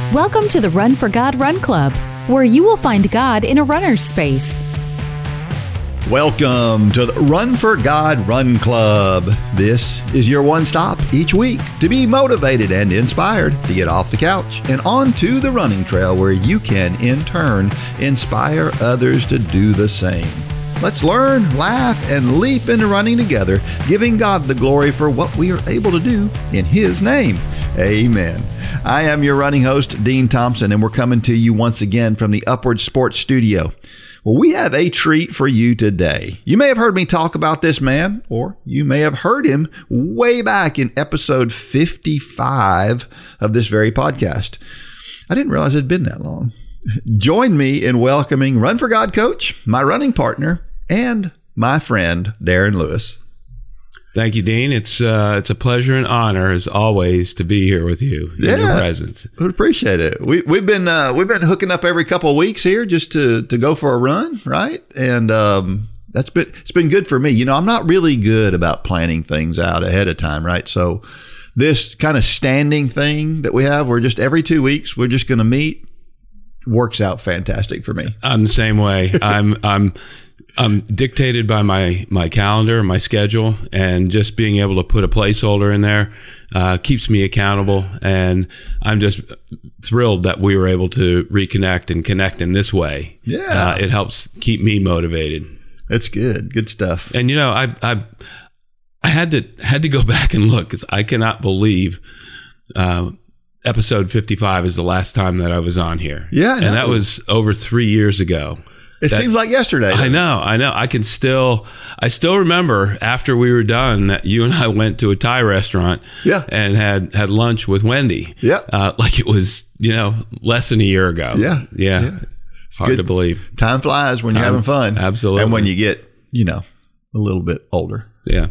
Welcome to the Run for God Run Club, where you will find God in a runner's space. Welcome to the Run for God Run Club. This is your one stop each week to be motivated and inspired to get off the couch and onto the running trail where you can, in turn, inspire others to do the same. Let's learn, laugh, and leap into running together, giving God the glory for what we are able to do in His name. Amen. I am your running host, Dean Thompson, and we're coming to you once again from the Upward Sports Studio. Well, we have a treat for you today. You may have heard me talk about this man, or you may have heard him way back in episode 55 of this very podcast. I didn't realize it had been that long. Join me in welcoming Run for God coach, my running partner, and my friend, Darren Lewis. Thank you, Dean. It's a pleasure and honor, as always, to be here with you in your presence. I appreciate it. We've been hooking up every couple of weeks here just to go for a run, right? And it's been good for me. You know, I'm not really good about planning things out ahead of time, right? So this kind of standing thing that we have, we're just every 2 weeks we're just going to meet, works out fantastic for me. I'm the same way. I'm dictated by my calendar, my schedule, and just being able to put a placeholder in there keeps me accountable. And I'm just thrilled that we were able to reconnect and connect in this way. Yeah, it helps keep me motivated. That's good. Good stuff. And you know, I had to go back and look because I cannot believe episode 55 is the last time that I was on here. Yeah, and that was over 3 years ago. It seems like yesterday. I know. I still remember after we were done that you and I went to a Thai restaurant and had lunch with Wendy. Yeah. Like it was, less than a year ago. Yeah. It's hard to believe. Time flies when you're having fun. Absolutely. And when you get, a little bit older. Yeah.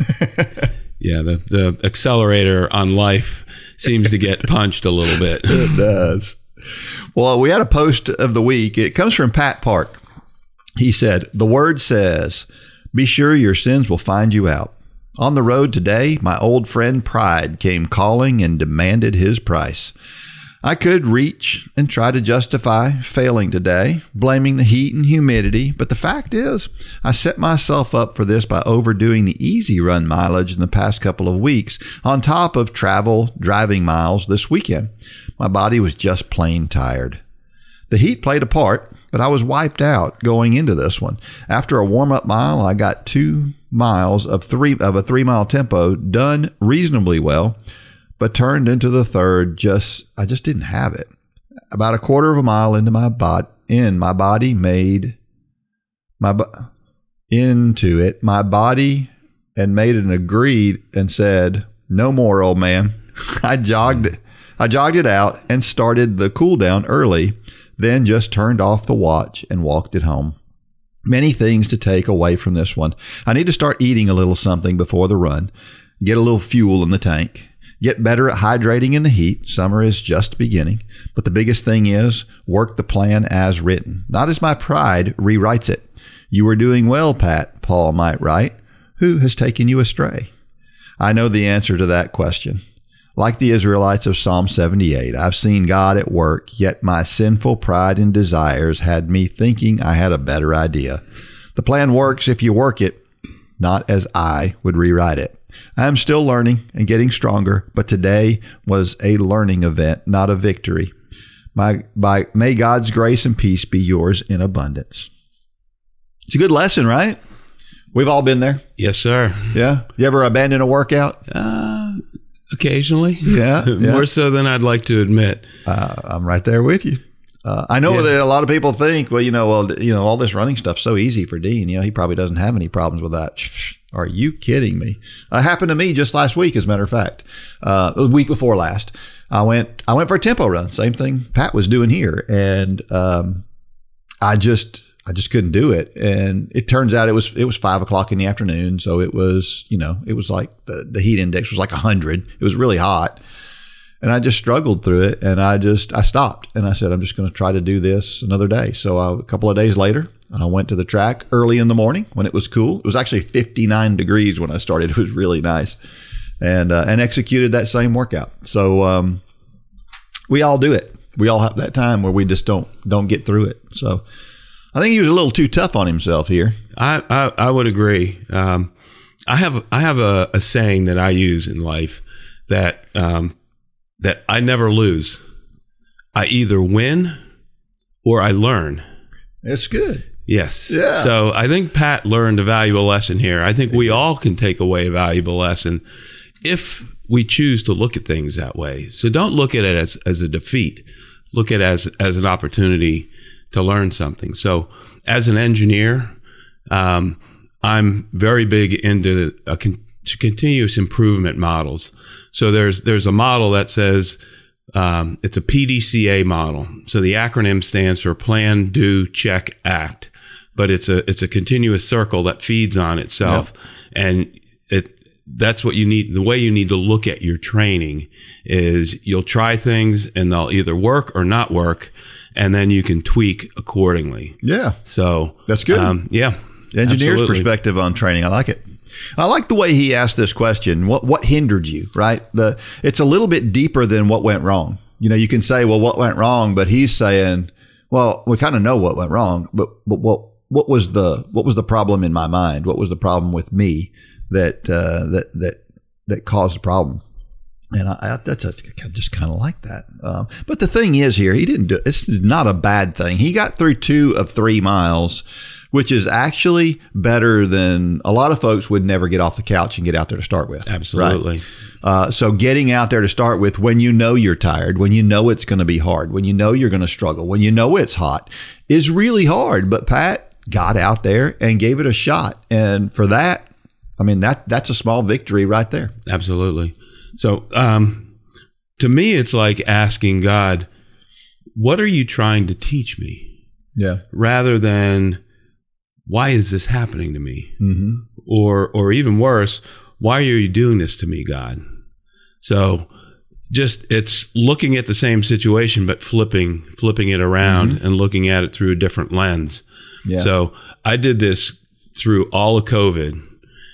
Yeah. The accelerator on life seems to get punched a little bit. It does. Well, we had a post of the week. It comes from Pat Park. He said, "The word says, be sure your sins will find you out. On the road today, my old friend Pride came calling and demanded his price. I could reach and try to justify failing today, blaming the heat and humidity. But the fact is, I set myself up for this by overdoing the easy run mileage in the past couple of weeks, on top of driving miles this weekend. My body was just plain tired. The heat played a part, but I was wiped out going into this one. After a warm-up mile, I got 2 miles of a 3-mile tempo done reasonably well, but turned into the third. I just didn't have it. About a quarter of a mile into my body made an agreed and said, "No more, old man." I jogged it out and started the cool down early, then just turned off the watch and walked it home. Many things to take away from this one. I need to start eating a little something before the run, get a little fuel in the tank, get better at hydrating in the heat. Summer is just beginning. But the biggest thing is work the plan as written, not as my pride rewrites it. You are doing well, Pat, Paul might write. Who has taken you astray? I know the answer to that question. Like the Israelites of Psalm 78, I've seen God at work, yet my sinful pride and desires had me thinking I had a better idea. The plan works if you work it, not as I would rewrite it. I am still learning and getting stronger, but today was a learning event, not a victory. May God's grace and peace be yours in abundance. It's a good lesson, right? We've all been there. Yes, sir. Yeah. You ever abandon a workout? Occasionally. Yeah. More so than I'd like to admit. I'm right there with you. I know that a lot of people think, all this running stuff's so easy for Dean. He probably doesn't have any problems with that. Are you kidding me? It happened to me just last week, as a matter of fact. The week before last, I went for a tempo run. Same thing Pat was doing here. And I just couldn't do it. And it turns out it was 5:00 in the afternoon. So it was, it was like the heat index was like 100. It was really hot. And I just struggled through it. And I stopped and I said, I'm just going to try to do this another day. So a couple of days later, I went to the track early in the morning when it was cool. It was actually 59 degrees when I started. It was really nice. And executed that same workout. So we all do it. We all have that time where we just don't get through it. So I think he was a little too tough on himself here. I would agree. I have a saying that I use in life that that I never lose. I either win or I learn. It's good. Yes. Yeah. So I think Pat learned a valuable lesson here. I think we all can take away a valuable lesson if we choose to look at things that way. So don't look at it as a defeat. Look at it as an opportunity to learn something. So as an engineer, I'm very big into continuous improvement models. So there's a model that says it's a PDCA model. So the acronym stands for Plan, Do, Check, Act. But it's a continuous circle that feeds on itself, and that's what you need. The way you need to look at your training is you'll try things and they'll either work or not work, and then you can tweak accordingly. Yeah. So that's good. Yeah. The engineer's absolutely. Perspective on training. I like it. I like the way he asked this question. What hindered you, right? It's a little bit deeper than what went wrong. You know, you can say, well, what went wrong? But he's saying, well, we kind of know what went wrong, but what was the problem in my mind? What was the problem with me that caused the problem? And I just kind of like that. But the thing is here, he didn't do it. This is not a bad thing. He got through 2 of 3 miles, which is actually better than a lot of folks would never get off the couch and get out there to start with. Absolutely. Right? So getting out there to start with when you know you're tired, when you know it's going to be hard, when you know you're going to struggle, when you know it's hot, is really hard. But Pat got out there and gave it a shot. And for that, I mean, that's a small victory right there. Absolutely. So to me, it's like asking God, what are you trying to teach me? Yeah. Rather than, why is this happening to me? Mm-hmm. Or even worse, why are you doing this to me, God? So just it's looking at the same situation, but flipping it around and looking at it through a different lens. Yeah. So I did this through all of COVID.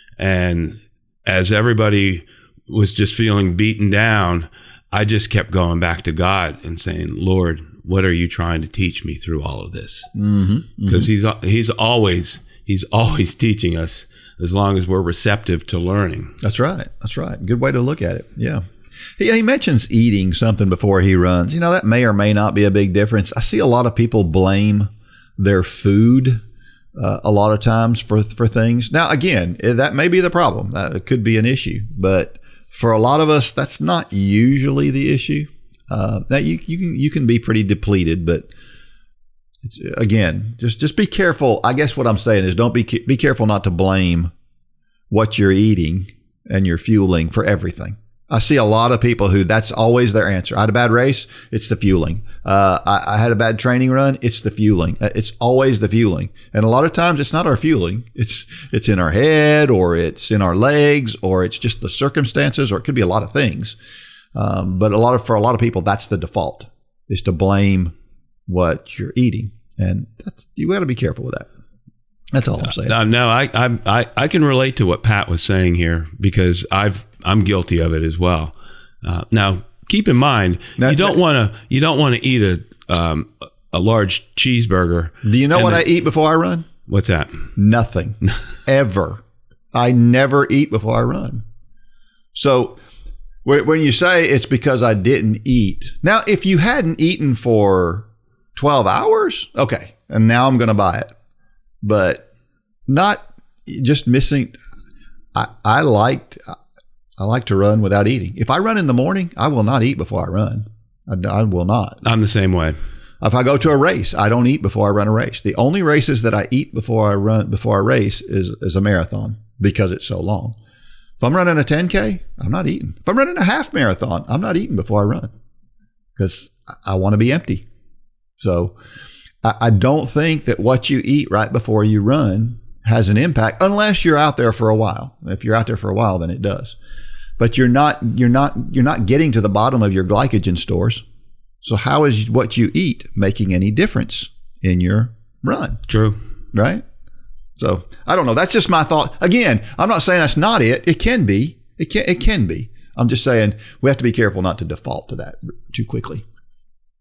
And as everybody was just feeling beaten down, I just kept going back to God and saying, Lord, what are you trying to teach me through all of this? Because he's always teaching us as long as we're receptive to learning. That's right. Good way to look at it. Yeah. He mentions eating something before he runs. You know, that may or may not be a big difference. I see a lot of people blame their food a lot of times for things. Now, again, that may be the problem. It could be an issue. But for a lot of us, that's not usually the issue. That you can be pretty depleted, but it's, again, just be careful. I guess what I'm saying is don't be careful not to blame what you're eating and your fueling for everything. I see a lot of people who that's always their answer. I had a bad race. It's the fueling. I had a bad training run. It's the fueling. It's always the fueling. And a lot of times it's not our fueling. It's in our head, or it's in our legs, or it's just the circumstances, or it could be a lot of things. But for a lot of people, that's the default, is to blame what you're eating. And you got to be careful with that. That's all I'm saying. No, I can relate to what Pat was saying here, because I'm guilty of it as well. Now, keep in mind, you don't want to eat a large cheeseburger. Do you know what I eat before I run? What's that? Nothing. Ever. I never eat before I run. So when you say it's because I didn't eat, now if you hadn't eaten for 12 hours, okay, and now I'm going to buy it. But not just missing. I like to run without eating. If I run in the morning, I will not eat before I run. I will not. I'm the same way. If I go to a race, I don't eat before I run a race. The only races that I eat before I race is a marathon, because it's so long. If I'm running a 10K, I'm not eating. If I'm running a half marathon, I'm not eating before I run, because I want to be empty. So I don't think that what you eat right before you run has an impact, unless you're out there for a while. If you're out there for a while, then it does. But you're not getting to the bottom of your glycogen stores. So how is what you eat making any difference in your run? True. Right? So I don't know. That's just my thought. Again, I'm not saying that's not it. It can be. It can be. I'm just saying we have to be careful not to default to that too quickly.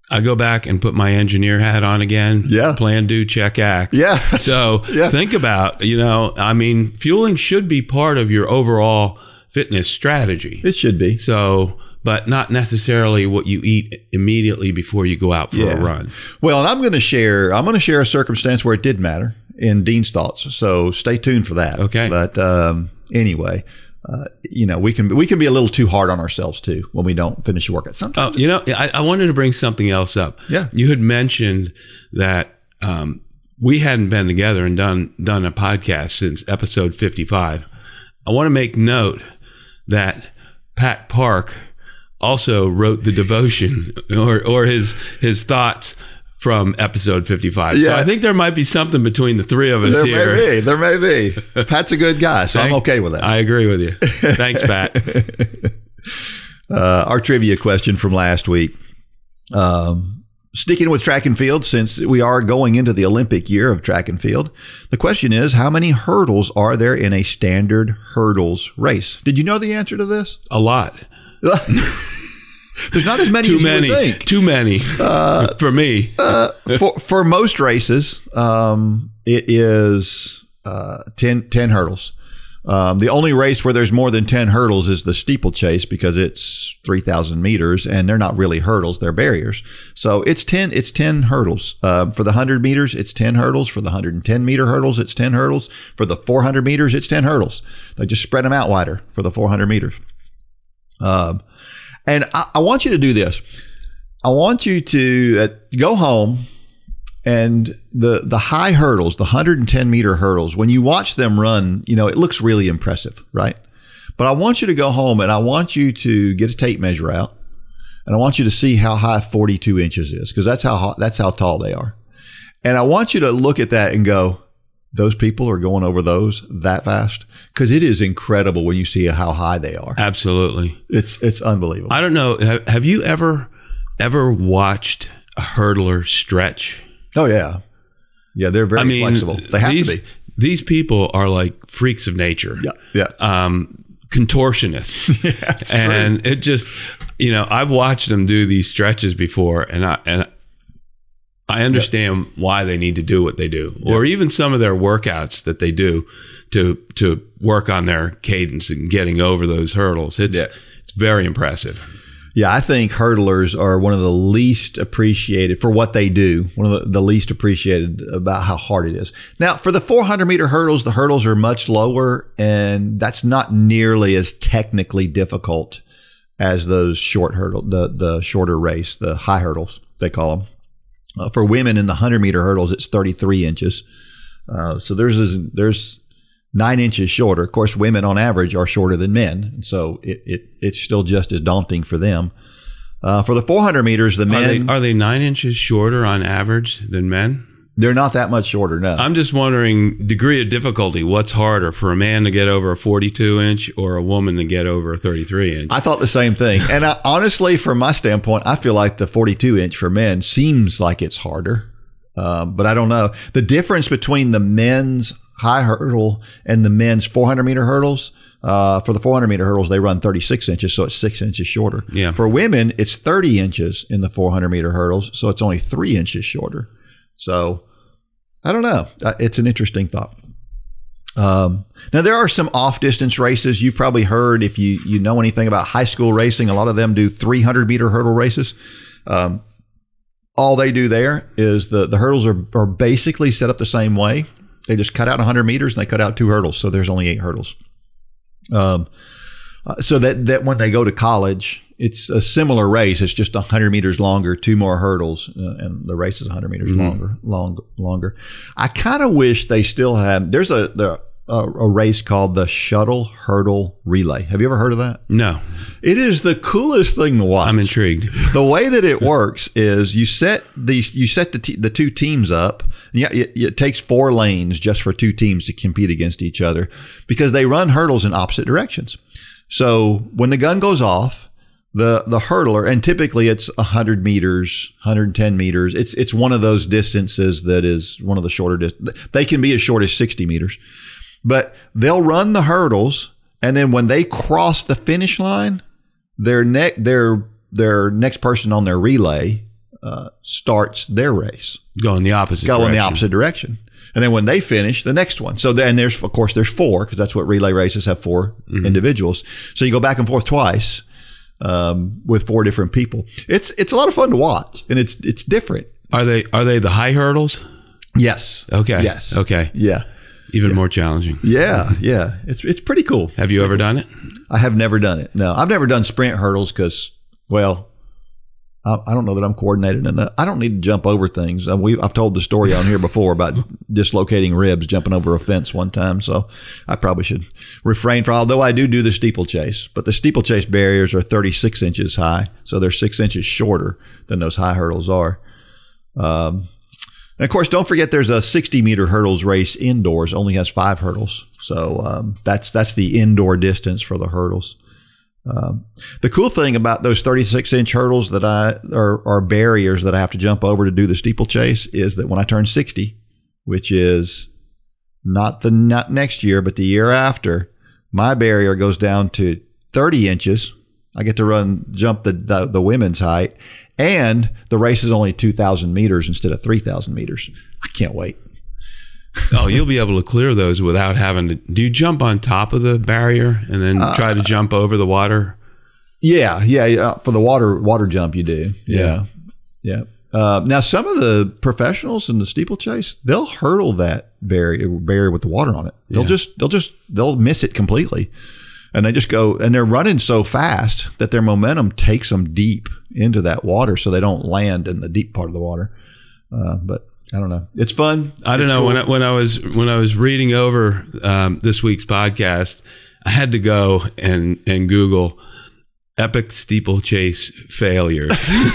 I go back and put my engineer hat on again. Yeah. Plan, do, check, act. Yeah. So think about, fueling should be part of your overall fitness strategy. It should be. So, but not necessarily what you eat immediately before you go out for a run. Well, and I'm going to share a circumstance where it did matter in Dean's thoughts. So stay tuned for that. Okay. But anyway, we can be a little too hard on ourselves too when we don't finish a workout. Sometimes. I wanted to bring something else up. Yeah. You had mentioned that we hadn't been together and done a podcast since episode 55. I want to make note that Pat Park also wrote the devotion or his thoughts from episode 55. Yeah. So I think there might be something between the three of us here. There may be. Pat's a good guy, so I'm okay with that. I agree with you. Thanks, Pat. Our trivia question from last week. Sticking with track and field, since we are going into the Olympic year of track and field, the question is, how many hurdles are there in a standard hurdles race? Did you know the answer to this? A lot. There's not as many as you would think. Too many for me. For most races, it is 10 hurdles. The only race where there's more than 10 hurdles is the steeplechase because it's 3,000 meters and they're not really hurdles, they're barriers. So it's 10 hurdles. For the 100 meters, it's 10 hurdles. For the 110 meter hurdles, it's 10 hurdles. For the 400 meters, it's 10 hurdles. They just spread them out wider for the 400 meters. And I want you to do this. I want you to go home and the high hurdles, the 110 meter hurdles, when you watch them run, it looks really impressive, right? But I want you to go home and I want you to get a tape measure out and I want you to see how high 42 inches is because that's how tall they are. And I want you to look at that and go, those people are going over those that fast because it is incredible when you see how high they are. Absolutely. It's unbelievable. I don't know. Have you ever watched a hurdler stretch? Oh, yeah. Yeah, they're very flexible. They have to be. These people are like freaks of nature. Yeah. Contortionists. Yeah, it's and true. it just, I've watched them do these stretches before and I understand why they need to do what they do, or even some of their workouts that they do to work on their cadence and getting over those hurdles. It's very impressive. Yeah, I think hurdlers are one of the least appreciated for what they do, one of the least appreciated about how hard it is. Now, for the 400-meter hurdles, the hurdles are much lower, and that's not nearly as technically difficult as those short hurdle, the shorter race, the high hurdles, they call them. For women in the 100-meter hurdles, it's 33 inches. So there's 9 inches shorter. Of course, women on average are shorter than men. And so it's still just as daunting for them. For the 400 meters, the men... Are they 9 inches shorter on average than men? They're not that much shorter, no. I'm just wondering, degree of difficulty, what's harder, for a man to get over a 42-inch or a woman to get over a 33-inch? I thought the same thing. And honestly, from my standpoint, I feel like the 42-inch for men seems like it's harder. But I don't know. The difference between the men's high hurdle and the men's 400-meter hurdles, for the 400-meter hurdles, they run 36 inches, so it's 6 inches shorter. Yeah. For women, it's 30 inches in the 400-meter hurdles, so it's only 3 inches shorter. So I don't know. It's an interesting thought. Now, there are some off-distance races. You've probably heard, if you know anything about high school racing, a lot of them do 300-meter hurdle races. All they do there is the hurdles are basically set up the same way. They just cut out 100 meters and they cut out 2 hurdles. So there's only 8 hurdles. So that when they go to college, it's a similar race. It's just 100 meters longer, 2 more hurdles, and the race is 100 meters longer. I kind of wish they still have. There's a race called the Shuttle Hurdle Relay. Have you ever heard of that? No. It is the coolest thing to watch. I'm intrigued. The way that it works is you set the 2 teams up. And it takes 4 lanes just for 2 teams to compete against each other because they run hurdles in opposite directions. So when the gun goes off, the hurdler, and typically it's 100 meters, 110 meters. It's one of those distances that is one of the shorter. They can be as short as 60 meters, but they'll run the hurdles, and then when they cross the finish line, their next person on their relay starts their race. Go in the opposite direction. And then when they finish, the next one. So then there's 4, because that's what relay races have, 4 individuals. So you go back and forth twice with 4 different people. It's a lot of fun to watch, and it's different. Are they the high hurdles? Yes. Okay. Yes. Okay. Yeah. Even more challenging. Yeah. Yeah. It's pretty cool. Have you ever done it? I have never done it. No, I've never done sprint hurdles because, well, I don't know that I'm coordinated enough. I don't need to jump over things. I've told the story on here before about dislocating ribs jumping over a fence one time. So I probably should refrain from, although I do the steeplechase. But the steeplechase barriers are 36 inches high. So they're 6 inches shorter than those high hurdles are. And of course, don't forget there's a 60-meter hurdles race indoors. Only has 5 hurdles. So that's the indoor distance for the hurdles. The cool thing about those 36-inch hurdles that are barriers that I have to jump over to do the steeplechase is that when I turn 60, which is not next year, but the year after, my barrier goes down to 30 inches. I get to jump the women's height, and the race is only 2,000 meters instead of 3,000 meters. I can't wait. Oh, you'll be able to clear those without having to. Do you jump on top of the barrier and then try to jump over the water? Yeah. For the water jump, you do. Yeah. Now, some of the professionals in the steeplechase, they'll hurdle that barrier with the water on it. They'll miss it completely, and they just go, and they're running so fast that their momentum takes them deep into that water, so they don't land in the deep part of the water. But I don't know. It's fun. I don't know. Cool. When I was reading over this week's podcast, I had to go and Google epic steeplechase failures.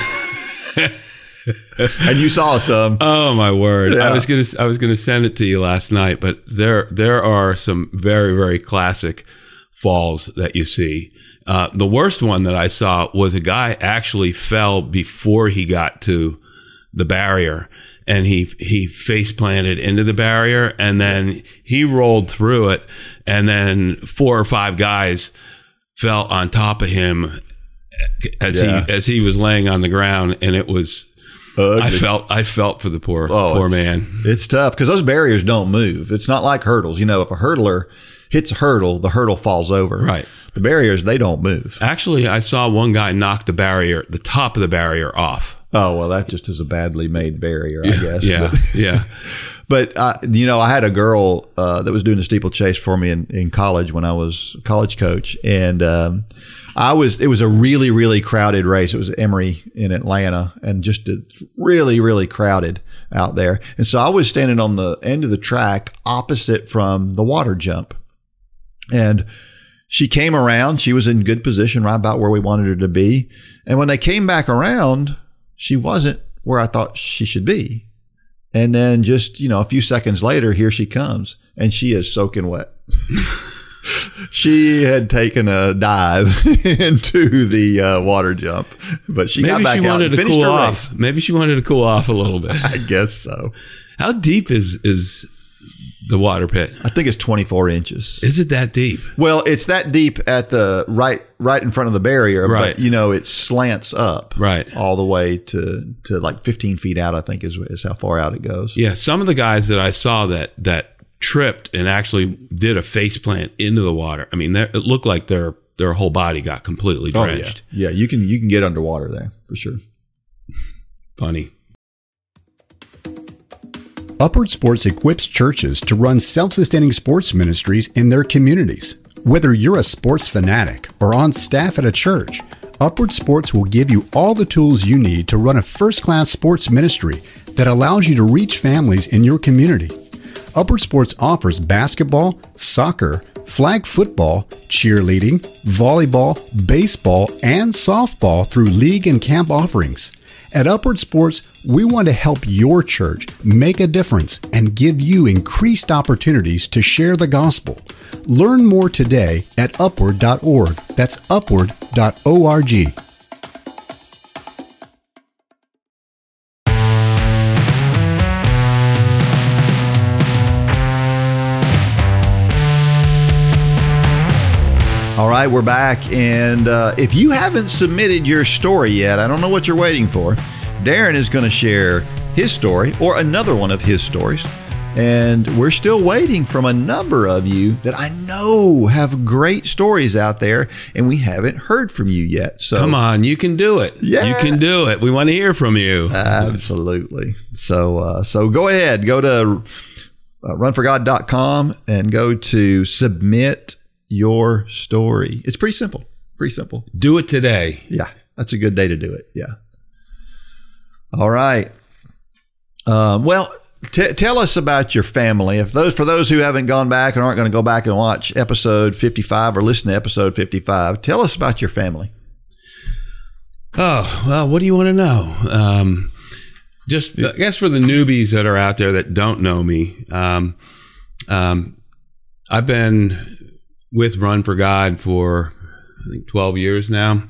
And you saw some. Oh my word! Yeah. I was gonna send it to you last night, but there are some very, very classic falls that you see. The worst one that I saw was a guy actually fell before he got to the barrier. And he face planted into the barrier, and then he rolled through it, and then 4 or 5 guys fell on top of him as he was laying on the ground, and it was. I felt for the poor man. It's tough because those barriers don't move. It's not like hurdles. You know, if a hurdler hits a hurdle, the hurdle falls over. Right. The barriers, they don't move. Actually, I saw one guy knock the top of the barrier off. Oh, well, that just is a badly made barrier, I guess. Yeah. But, I had a girl that was doing the steeplechase for me in college when I was a college coach. And it was a really, really crowded race. It was Emory in Atlanta, and just really, really crowded out there. And so I was standing on the end of the track opposite from the water jump. And she came around. She was in good position, right about where we wanted her to be. And when they came back around, she wasn't where I thought she should be. And then just, a few seconds later, here she comes, and she is soaking wet. She had taken a dive into the water jump, but she got back out and finished her race. Maybe she wanted to cool off a little bit. I guess so. How deep is the water pit? I think it's 24 inches. Is it that deep? Well, it's that deep at the right in front of the barrier, right. But it slants up all the way to like 15 feet out, I think is how far out it goes. Yeah, some of the guys that I saw that tripped and actually did a face plant into the water. I mean, it looked like their whole body got completely drenched. Oh, yeah, you can get underwater there for sure. Funny. Upward Sports equips churches to run self-sustaining sports ministries in their communities. Whether you're a sports fanatic or on staff at a church, Upward Sports will give you all the tools you need to run a first-class sports ministry that allows you to reach families in your community. Upward Sports offers basketball, soccer, flag football, cheerleading, volleyball, baseball, and softball through league and camp offerings. At Upward Sports, we want to help your church make a difference and give you increased opportunities to share the gospel. Learn more today at upward.org. That's upward.org. All right, we're back. And if you haven't submitted your story yet, I don't know what you're waiting for. Darren is going to share his story or another one of his stories. And we're still waiting from a number of you that I know have great stories out there, and we haven't heard from you yet. So come on, you can do it. Yeah. You can do it. We want to hear from you. Absolutely. So go ahead, go to runforgod.com and go to submit your story. It's pretty simple. Pretty simple. Do it today. Yeah, that's a good day to do it. Yeah. All right. Well, tell us about your family. For those who haven't gone back and aren't going to go back and watch episode 55 or listen to episode 55, tell us about your family. Oh, well, what do you want to know? I guess for the newbies that are out there that don't know me, I've been with Run for God for, I think, 12 years now.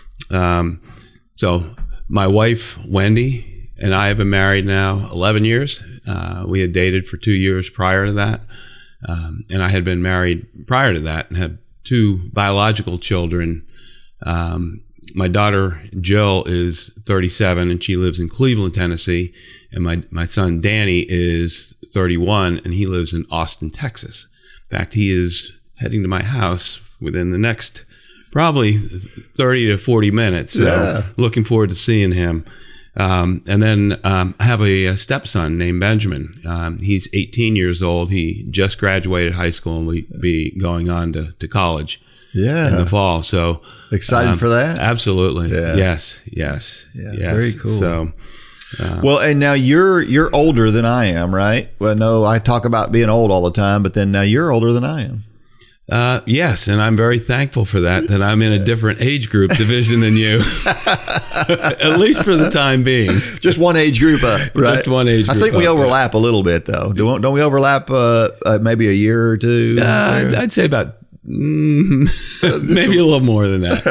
So my wife, Wendy, and I have been married now 11 years. We had dated for 2 years prior to that. And I had been married prior to that and had 2 biological children. My daughter, Jill, is 37 and she lives in Cleveland, Tennessee. And my son, Danny, is 31 and he lives in Austin, Texas. In fact, he is heading to my house within the next probably 30 to 40 minutes. So looking forward to seeing him. And then I have a stepson named Benjamin. He's 18 years old. He just graduated high school and will be going on to college in the fall. So excited for that? Absolutely. Yeah. Yes. Yeah, very cool. So, well, and now you're older than I am, right? Well, no, I talk about being old all the time, but then now you're older than I am. Yes, and I'm very thankful for that I'm in a different age group division than you, at least for the time being. Just one age group up, right? Just one age group. I think we overlap a little bit, though. Don't we overlap maybe a year or two? I'd say about maybe a little more than that.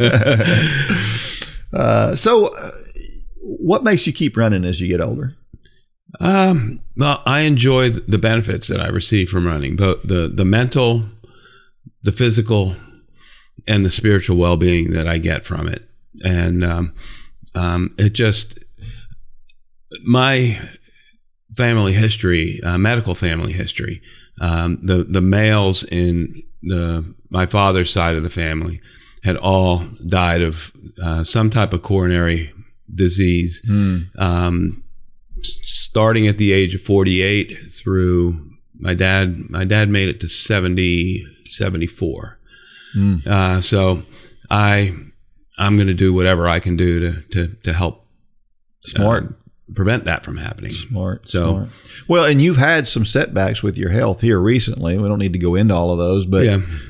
So what makes you keep running as you get older? Well, I enjoy the benefits that I receive from running, both the mental, the physical, and the spiritual well-being that I get from it. And it just, my family history, medical family history, the males in my father's side of the family had all died of some type of coronary disease, starting at the age of 48 through my dad made it to 74. So I'm going to do whatever I can do to help prevent that from happening. Smart. Well, and you've had some setbacks with your health here recently. We don't need to go into all of those, but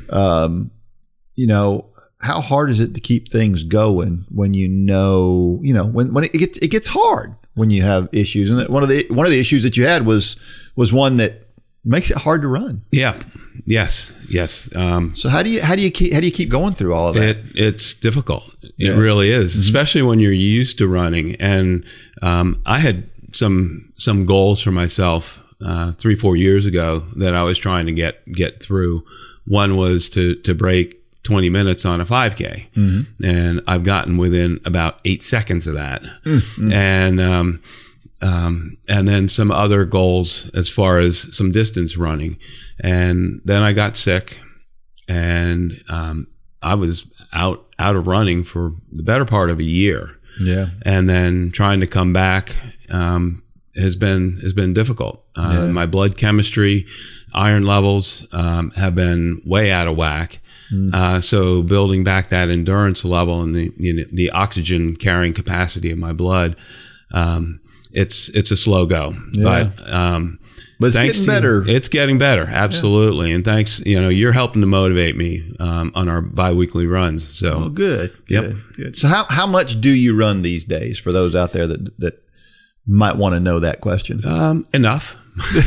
how hard is it to keep things going when when it gets hard when you have issues? And one of the issues that you had was one that makes it hard to run. Yeah. Yes. So how do you keep going through all of that? It's difficult. It really is, especially when you're used to running. And I had some goals for myself 3-4 years ago that I was trying to get through. One was to break 20 minutes on a 5K. And I've gotten within about 8 seconds of that. And then some other goals as far as some distance running. And then I got sick and I was out of running for the better part of a year. Yeah. And then trying to come back has been difficult. My blood chemistry, iron levels have been way out of whack. So building back that endurance level and the oxygen carrying capacity of my blood, it's a slow go. But it's getting better. It's getting better, absolutely. And thanks, you're helping to motivate me on our biweekly runs. So good. So how much do you run these days? For those out there that might want to know that question. Enough.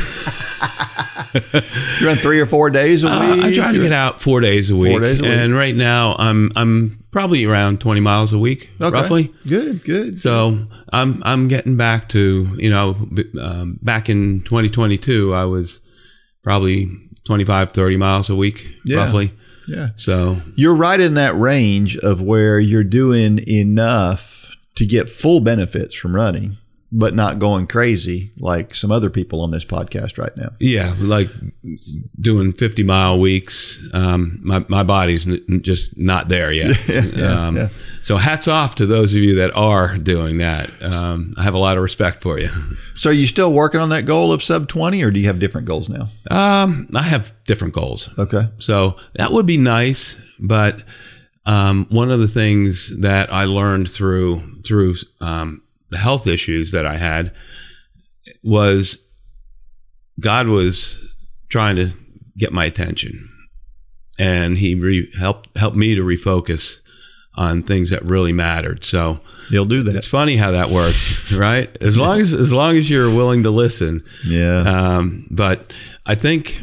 You run 3 or 4 days a week? I try to get out 4 days a week. 4 days a week. And right now I'm probably around 20 miles a week, roughly. Good. So I'm getting back to, back in 2022, I was probably 25, 30 miles a week, roughly. Yeah. So you're right in that range of where you're doing enough to get full benefits from running, but not going crazy like some other people on this podcast right now. Yeah, like doing 50-mile weeks. My body's just not there yet. So hats off to those of you that are doing that. I have a lot of respect for you. So are you still working on that goal of sub 20, or do you have different goals now? I have different goals. Okay. So that would be nice, but one of the things that I learned through the health issues that I had was God was trying to get my attention, and he helped me to refocus on things that really mattered. So he'll do that. It's funny how that works, right? As long as you're willing to listen. Yeah. But I think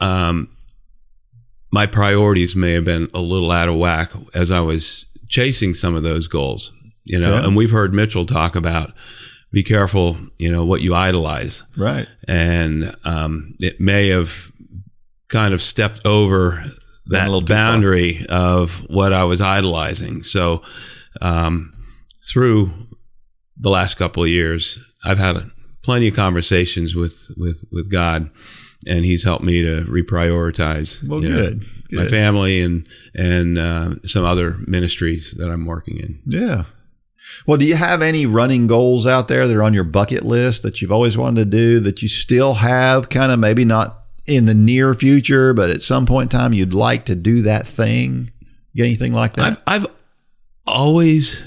my priorities may have been a little out of whack as I was chasing some of those goals. And we've heard Mitchell talk about, be careful, what you idolize. Right. And it may have kind of stepped over that boundary of what I was idolizing. So through the last couple of years, I've had plenty of conversations with God, and he's helped me to reprioritize good. My family and some other ministries that I'm working in. Yeah. Well, do you have any running goals out there that are on your bucket list that you've always wanted to do, that you still have, kind of maybe not in the near future, but at some point in time you'd like to do that thing? You got anything like that? I've always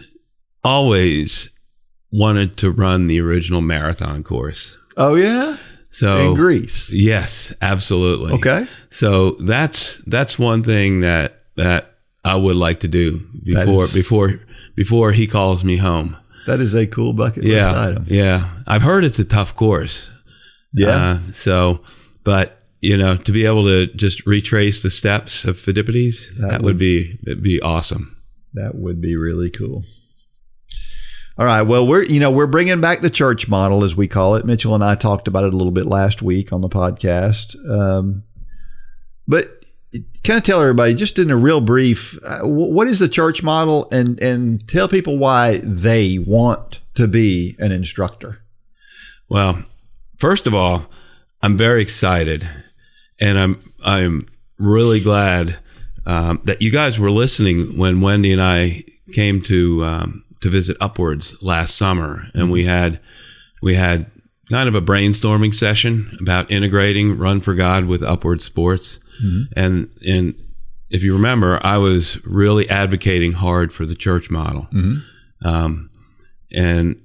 wanted to run the original marathon course. Oh, yeah? So in Greece? Yes, absolutely. Okay. So that's one thing that I would like to do before he calls me home. That is a cool bucket list item. Yeah. I've heard it's a tough course. Yeah. But to be able to just retrace the steps of Phidippides, it'd be awesome. That would be really cool. All right. Well, we're bringing back the church model, as we call it. Mitchell and I talked about it a little bit last week on the podcast. But kind of tell everybody, just in a real brief, what is the church model, and tell people why they want to be an instructor. Well, first of all, I'm very excited, and I'm really glad that you guys were listening when Wendy and I came to visit Upwards last summer, and we had kind of a brainstorming session about integrating Run for God with Upwards Sports. Mm-hmm. And if you remember, I was really advocating hard for the church model. Mm-hmm. And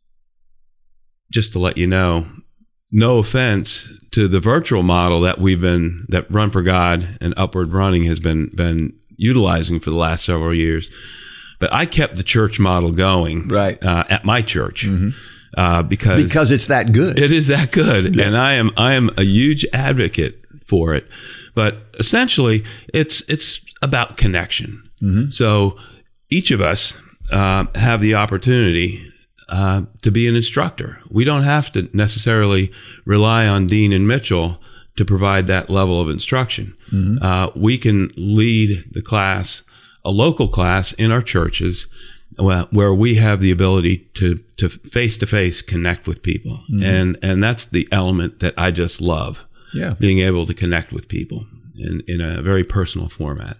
just to let you know, no offense to the virtual model that that Run for God and Upward Running has been utilizing for the last several years, but I kept the church model going at my church. Mm-hmm. Because it's that good. It is that good. Yeah. And I am a huge advocate for it. But essentially, it's about connection. Mm-hmm. So each of us have the opportunity to be an instructor. We don't have to necessarily rely on Dean and Mitchell to provide that level of instruction. Mm-hmm. We can lead the class, a local class in our churches, where we have the ability to face-to-face connect with people. Mm-hmm. And that's the element that I just love. Yeah. Being able to connect with people in a very personal format.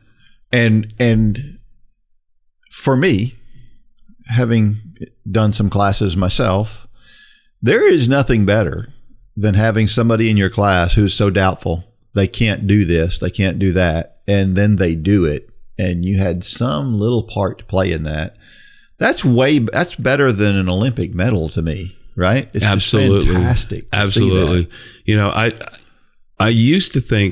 And for me, having done some classes myself, there is nothing better than having somebody in your class who's so doubtful they can't do this, they can't do that, and then they do it, and you had some little part to play in that. That's better than an Olympic medal to me, right? It's absolutely just fantastic. Absolutely. I used to think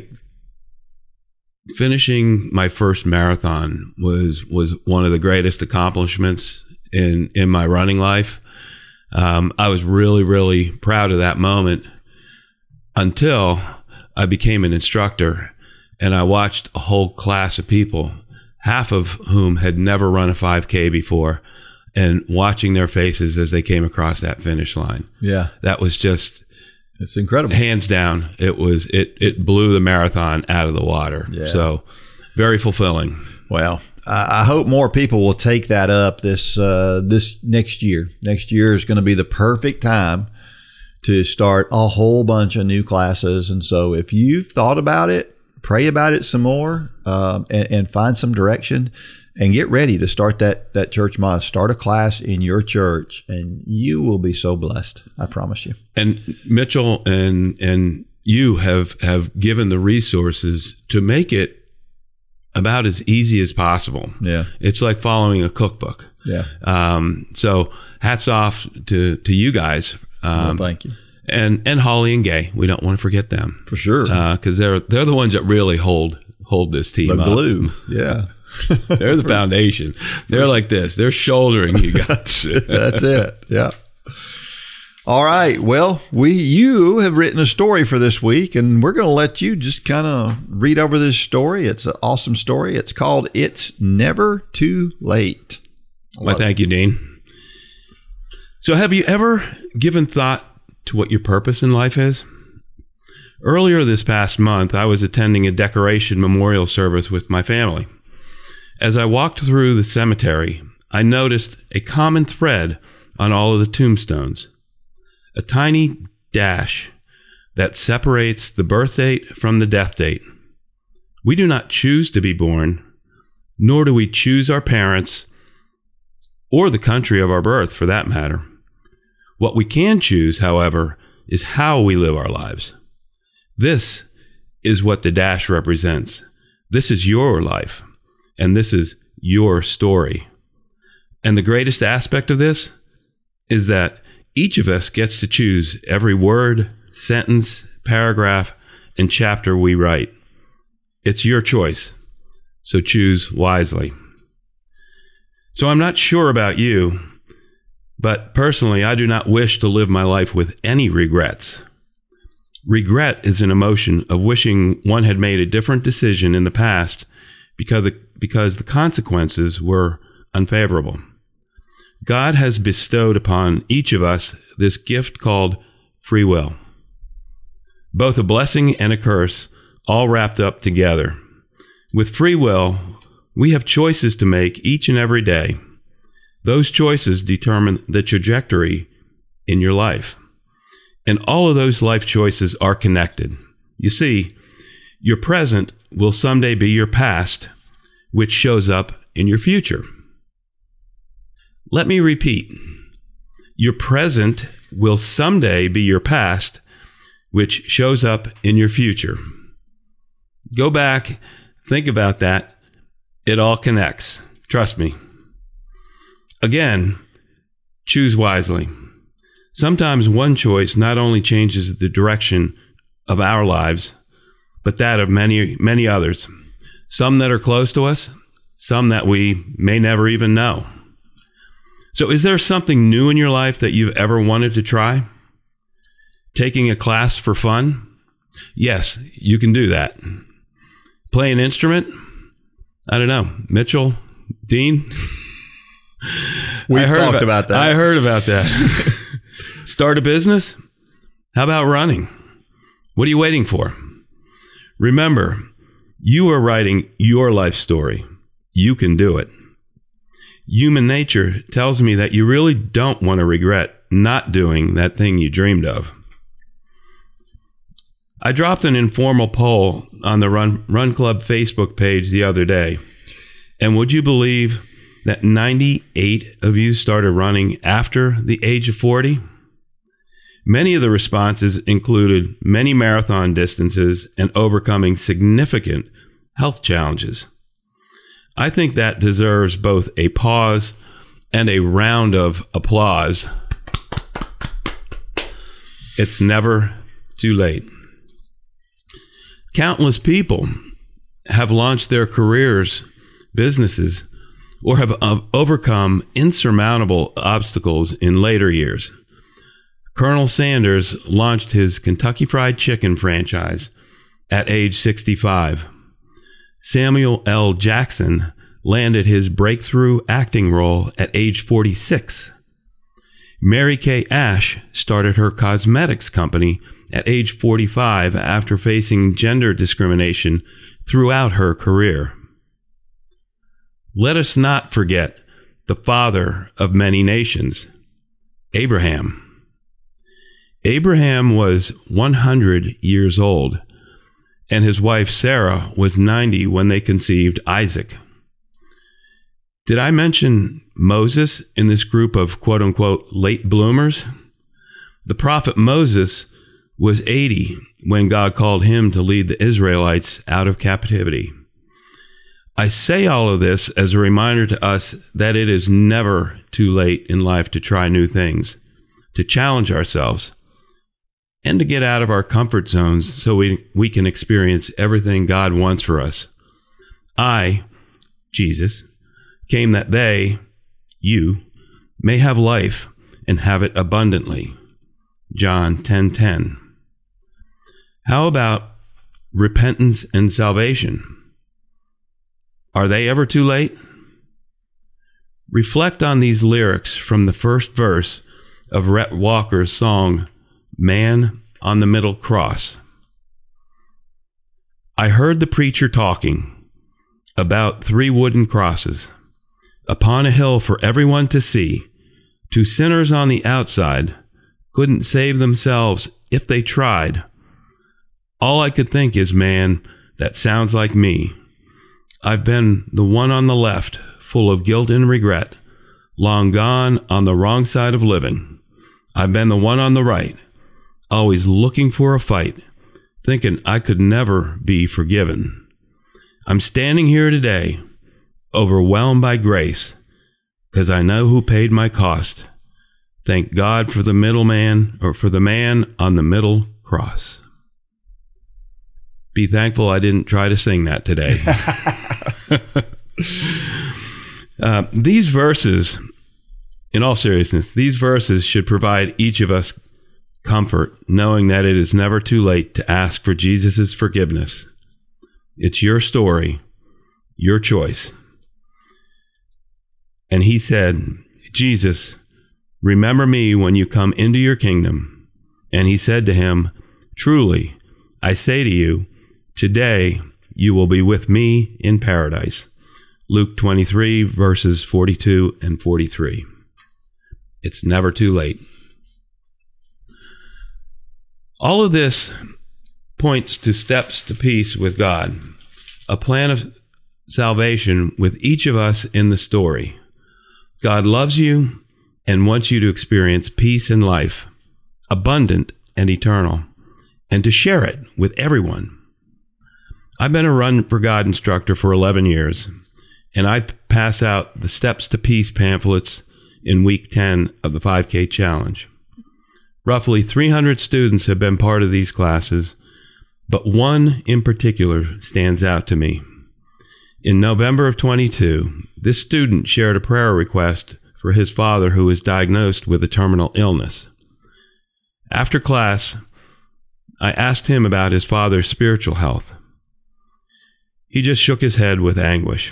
finishing my first marathon was one of the greatest accomplishments in my running life. I was really, really proud of that moment until I became an instructor and I watched a whole class of people, half of whom had never run a 5K before, and watching their faces as they came across that finish line. Yeah. That was just... It's incredible. Hands down, it blew the marathon out of the water. Yeah. So very fulfilling. Well, I hope more people will take that up this next year. Next year is going to be the perfect time to start a whole bunch of new classes. And so if you've thought about it, pray about it some more, and find some direction, and get ready to start that church mod. Start a class in your church, and you will be so blessed. I promise you. And Mitchell and you have given the resources to make it about as easy as possible. Yeah. It's like following a cookbook. Yeah. So hats off to you guys. Well, thank you. And Holly and Gay. We don't want to forget them. For sure. Because they're the ones that really hold this team up. The glue. Yeah. They're the foundation. They're like this. They're shouldering you guys. That's it. Yeah. All right. Well, you have written a story for this week, and we're going to let you just kind of read over this story. It's an awesome story. It's called It's Never Too Late. Well, thank you, Dean. So have you ever given thought to what your purpose in life is? Earlier this past month, I was attending a decoration memorial service with my family. As I walked through the cemetery, I noticed a common thread on all of the tombstones. A tiny dash that separates the birth date from the death date. We do not choose to be born, nor do we choose our parents or the country of our birth for that matter. What we can choose, however, is how we live our lives. This is what the dash represents. This is your life, and this is your story. And the greatest aspect of this is that each of us gets to choose every word, sentence, paragraph, and chapter we write. It's your choice, so choose wisely. So I'm not sure about you, but personally, I do not wish to live my life with any regrets. Regret is an emotion of wishing one had made a different decision in the past because the consequences were unfavorable. God has bestowed upon each of us this gift called free will, both a blessing and a curse, all wrapped up together. With free will, we have choices to make each and every day. Those choices determine the trajectory in your life. And all of those life choices are connected. You see, your present will someday be your past, which shows up in your future. Let me repeat. Your present will someday be your past, which shows up in your future. Go back, think about that. It all connects. Trust me. Again, choose wisely. Sometimes one choice not only changes the direction of our lives, but that of many, many others. Some that are close to us, some that we may never even know. So is there something new in your life that you've ever wanted to try? Taking a class for fun? Yes, you can do that. Play an instrument? I don't know. Mitchell? Dean? We've talked about that. I heard about that. Start a business? How about running? What are you waiting for? Remember, you are writing your life story. You can do it. Human nature tells me that you really don't want to regret not doing that thing you dreamed of. I dropped an informal poll on the Run Club Facebook page the other day, and would you believe that 98 of you started running after the age of 40? Many of the responses included many marathon distances and overcoming significant health challenges. I think that deserves both a pause and a round of applause. It's never too late. Countless people have launched their careers, businesses, or have overcome insurmountable obstacles in later years. Colonel Sanders launched his Kentucky Fried Chicken franchise at age 65. Samuel L. Jackson landed his breakthrough acting role at age 46. Mary Kay Ash started her cosmetics company at age 45 after facing gender discrimination throughout her career. Let us not forget the father of many nations, Abraham. Abraham was 100 years old, and his wife Sarah was 90 when they conceived Isaac. Did I mention Moses in this group of quote-unquote late bloomers? The prophet Moses was 80 when God called him to lead the Israelites out of captivity. I say all of this as a reminder to us that it is never too late in life to try new things, to challenge ourselves, and to get out of our comfort zones so we can experience everything God wants for us. I, Jesus, came that they, you, may have life and have it abundantly. John 10:10. How about repentance and salvation? Are they ever too late? Reflect on these lyrics from the first verse of Rhett Walker's song, Man on the Middle Cross. I heard the preacher talking about 3 wooden crosses upon a hill for everyone to see. 2 sinners on the outside couldn't save themselves if they tried. All I could think is, man, that sounds like me. I've been the one on the left, full of guilt and regret, long gone on the wrong side of living. I've been the one on the right, always looking for a fight, thinking I could never be forgiven. I'm standing here today, overwhelmed by grace, because I know who paid my cost. Thank God for the middleman, or for the man on the middle cross. Be thankful I didn't try to sing that today. These verses, in all seriousness, these verses should provide each of us comfort, knowing that it is never too late to ask for Jesus' forgiveness. It's your story, your choice. And he said, Jesus, remember me when you come into your kingdom. And he said to him, truly, I say to you, today you will be with me in paradise. Luke 23, verses 42 and 43. It's never too late. All of this points to steps to peace with God, a plan of salvation with each of us in the story. God loves you and wants you to experience peace in life, abundant and eternal, and to share it with everyone. I've been a Run for God instructor for 11 years, and I pass out the Steps to Peace pamphlets in week 10 of the 5K Challenge. Roughly 300 students have been part of these classes, but one in particular stands out to me. In November of 22, this student shared a prayer request for his father who was diagnosed with a terminal illness. After class, I asked him about his father's spiritual health. He just shook his head with anguish.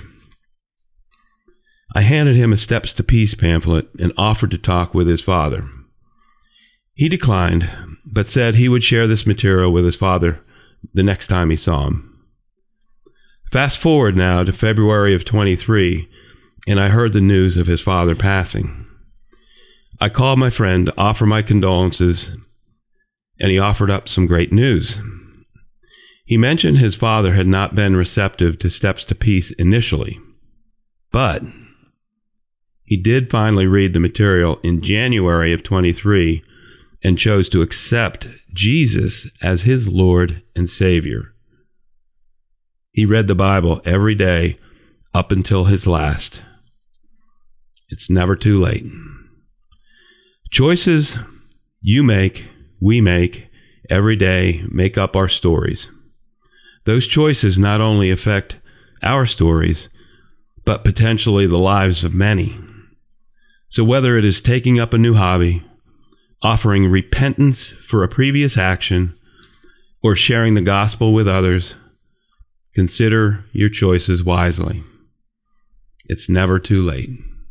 I handed him a Steps to Peace pamphlet and offered to talk with his father. He declined, but said he would share this material with his father the next time he saw him. Fast forward now to February of 23, and I heard the news of his father passing. I called my friend to offer my condolences, and he offered up some great news. He mentioned his father had not been receptive to Steps to Peace initially, but he did finally read the material in January of 23 and chose to accept Jesus as his Lord and Savior. He read the Bible every day up until his last. It's never too late. Choices you make, we make, every day make up our stories. Those choices not only affect our stories, but potentially the lives of many. So whether it is taking up a new hobby, offering repentance for a previous action, or sharing the gospel with others, consider your choices wisely. It's never too late.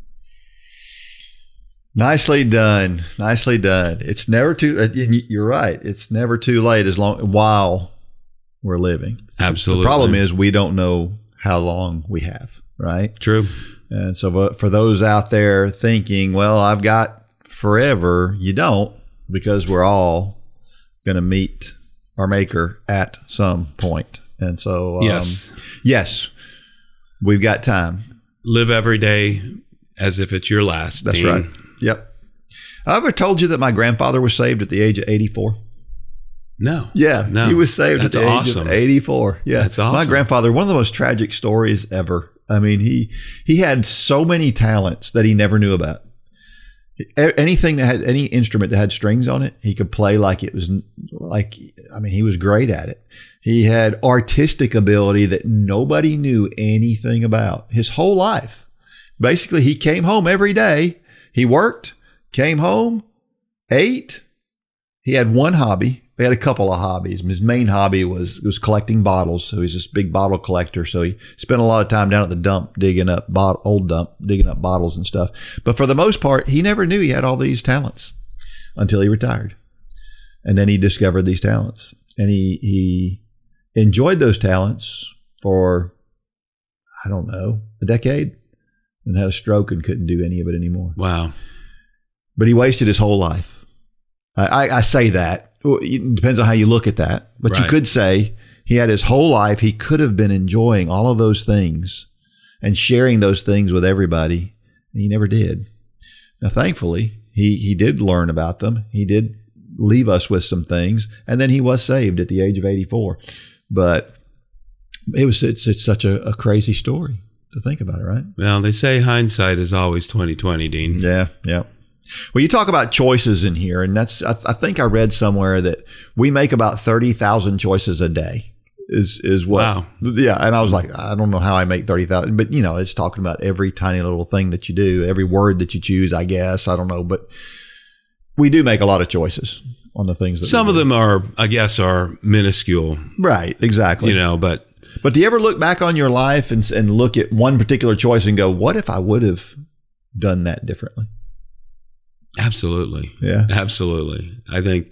Nicely done. Nicely done. It's never too, you're right. It's never too late while we're living. Absolutely. The problem is we don't know how long we have, right? True. And so for those out there thinking, well, I've got forever, you don't, because we're all going to meet our maker at some point. And so, yes, we've got time. Live every day as if it's your last. That's Dean. right. Yep. I ever told you that my grandfather was saved at the age of 84? No. Yeah, no. He was saved at the age of 84. Yeah, that's awesome. My grandfather, one of the most tragic stories ever. I mean, he had so many talents that he never knew about. Anything that had any instrument that had strings on it, he could play like it was like, I mean, he was great at it. He had artistic ability that nobody knew anything about his whole life. Basically, he came home every day. He worked, came home, ate. He had one hobby. He had a couple of hobbies. His main hobby was collecting bottles. So he's this big bottle collector. So he spent a lot of time down at the dump digging up bottles and stuff. But for the most part, he never knew he had all these talents until he retired. And then he discovered these talents. And he enjoyed those talents for, I don't know, a decade, and had a stroke and couldn't do any of it anymore. Wow. But he wasted his whole life. I say that. It depends on how you look at that. But Right. You could say he had his whole life. He could have been enjoying all of those things and sharing those things with everybody. And he never did. Now, thankfully, he did learn about them. He did leave us with some things. And then he was saved at the age of 84. But it's such a crazy story to think about it, right? Well, they say hindsight is always 20/20, Dean. Yeah. Well, you talk about choices in here, and that's I think I read somewhere that we make about 30,000 choices a day. Is what? Wow. Yeah, and I was like, I don't know how I make 30,000, but it's talking about every tiny little thing that you do, every word that you choose. I guess I don't know, but we do make a lot of choices on the things that Some of them are minuscule, right? Exactly. But do you ever look back on your life and look at one particular choice and go, what if I would have done that differently? Absolutely. Yeah. Absolutely. I think,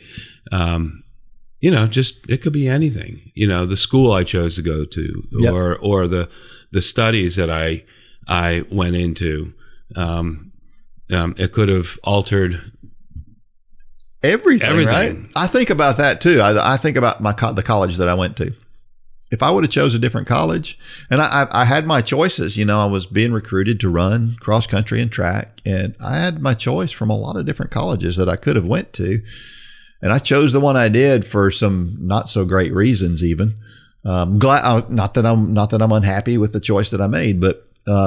just it could be anything. The school I chose to go to, Yep. or the studies that I went into. It could have altered everything. Right? I think about that too. I think about the college that I went to. If I would have chose a different college, and I had my choices, I was being recruited to run cross country and track, and I had my choice from a lot of different colleges that I could have went to, and I chose the one I did for some not so great reasons. Even glad, not that I'm unhappy with the choice that I made, but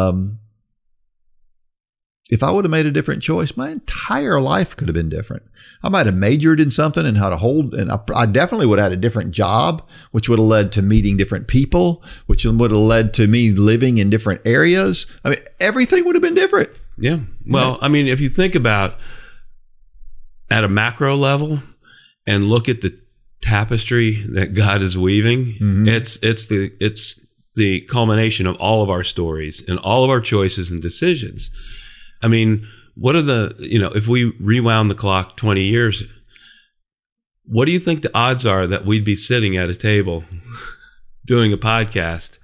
if I would have made a different choice, my entire life could have been different. I might have majored in something and I definitely would have had a different job, which would have led to meeting different people, which would have led to me living in different areas. I mean, everything would have been different. Yeah. Well, I mean, if you think about at a macro level and look at the tapestry that God is weaving, Mm-hmm. it's the culmination of all of our stories and all of our choices and decisions. I mean, what are if we rewound the clock 20 years, what do you think the odds are that we'd be sitting at a table doing a podcast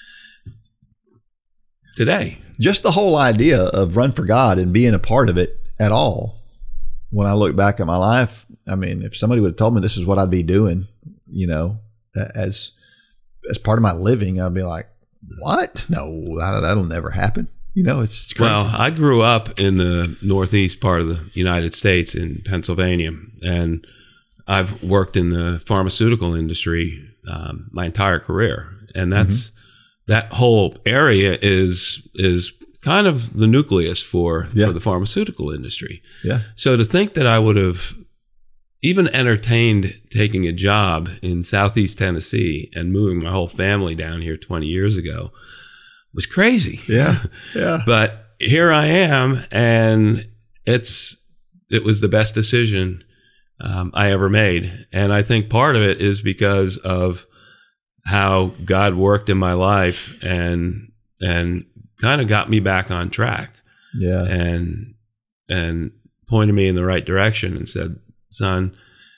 today? Just the whole idea of Run for God and being a part of it at all. When I look back at my life, I mean, if somebody would have told me this is what I'd be doing, as part of my living, I'd be like, what? No, that'll never happen. It's crazy. Well, I grew up in the northeast part of the United States in Pennsylvania, and I've worked in the pharmaceutical industry my entire career, and that whole area is kind of the nucleus for the pharmaceutical industry. Yeah. So to think that I would have even entertained taking a job in Southeast Tennessee and moving my whole family down here 20 years ago was crazy. Yeah. Yeah. But here I am, and it was the best decision I ever made. And I think part of it is because of how God worked in my life and kind of got me back on track. Yeah. And pointed me in the right direction and said, son,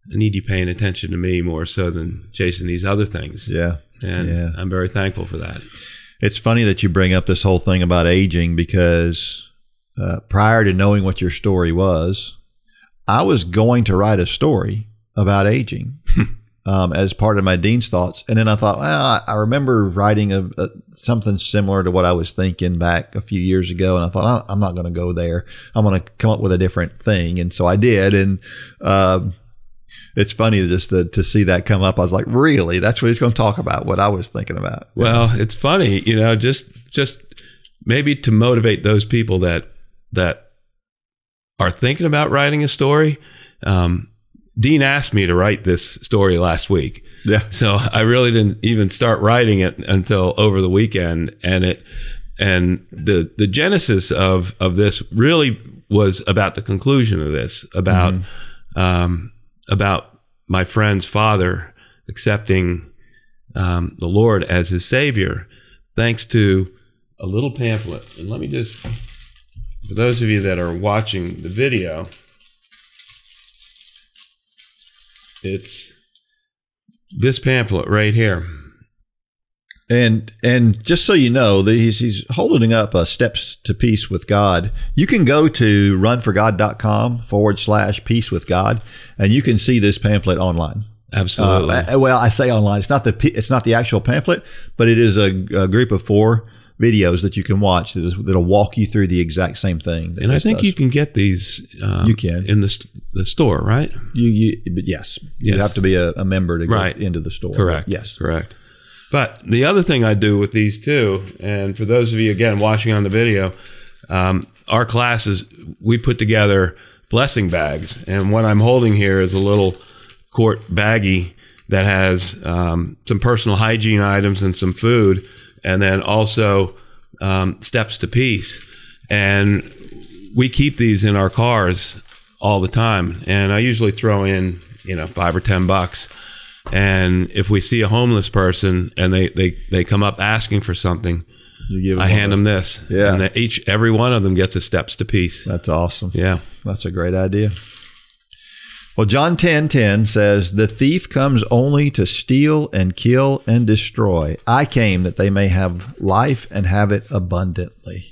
need you paying attention to me more so than chasing these other things. Yeah. And I'm very thankful for that. It's funny that you bring up this whole thing about aging, because prior to knowing what your story was, I was going to write a story about aging as part of my Dean's Thoughts. And then I thought, well, I remember writing something similar to what I was thinking back a few years ago. And I thought, I'm not going to go there. I'm going to come up with a different thing. And so I did. And it's funny just to see that come up. I was like, really? That's what he's going to talk about, what I was thinking about. Well, it's funny, just maybe to motivate those people that are thinking about writing a story. Dean asked me to write this story last week. Yeah. So I really didn't even start writing it until over the weekend. And the genesis of this really was about the conclusion of this, about my friend's father accepting the Lord as his Savior, thanks to a little pamphlet. And let me just, for those of you that are watching the video, it's this pamphlet right here. And just so you know, he's holding up Steps to Peace with God. You can go to runforgod.com/peace with God, and you can see this pamphlet online. Absolutely. Well, I say online. It's not the actual pamphlet, but it is a group of 4 videos that you can watch that'll walk you through the exact same thing. And I think you can get these. You can in the store, right? Yes. You have to be a member to get into the store. Correct. Yes. Correct. But the other thing I do with these too, and for those of you again watching on the video, our classes, we put together blessing bags, and what I'm holding here is a little quart baggie that has some personal hygiene items and some food, and then also Steps to Peace. And we keep these in our cars all the time. And I usually throw in, $5 or $10. And if we see a homeless person and they come up asking for something, I hand them this. Yeah. And every one of them gets a Steps to Peace. That's awesome. Yeah. That's a great idea. Well, John 10:10 says, "The thief comes only to steal and kill and destroy. I came that they may have life and have it abundantly."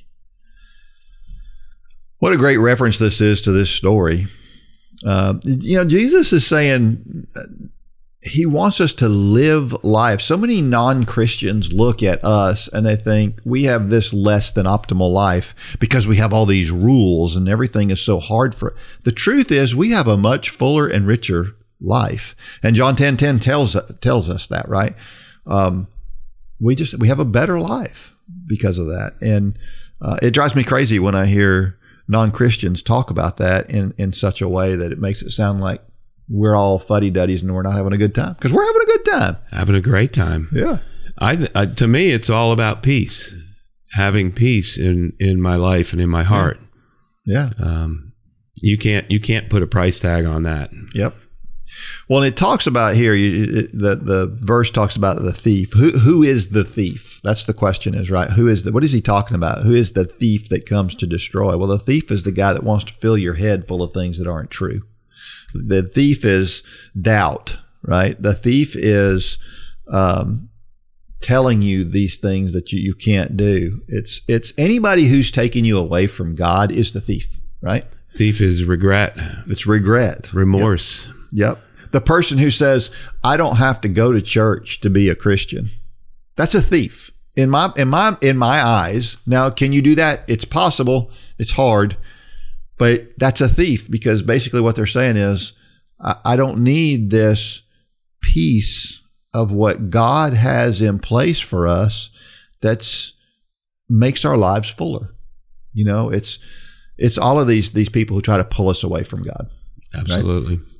What a great reference this is to this story. Jesus is saying he wants us to live life. So many non-Christians look at us and they think we have this less than optimal life because we have all these rules and everything is so hard for it. The truth is we have a much fuller and richer life. And John 10:10 tells us that, right? We have a better life because of that. And it drives me crazy when I hear non-Christians talk about that in such a way that it makes it sound like we're all fuddy-duddies and we're not having a good time, because we're having a good time. Having a great time. Yeah. To me, it's all about peace, having peace in my life and in my heart. Yeah. You can't put a price tag on that. Yep. Well, and it talks about here, the verse talks about the thief. Who is the thief? That's the question is, right? What is he talking about? Who is the thief that comes to destroy? Well, the thief is the guy that wants to fill your head full of things that aren't true. The thief is doubt, right? The thief is telling you these things that you can't do. It's anybody who's taking you away from God is the thief, right? Thief is regret. It's regret. Remorse. Yep. The person who says, I don't have to go to church to be a Christian. That's a thief. In my eyes. Now, can you do that? It's possible. It's hard. But that's a thief, because basically what they're saying is, I don't need this piece of what God has in place for us that's makes our lives fuller. It's all of these people who try to pull us away from God. Absolutely. Right?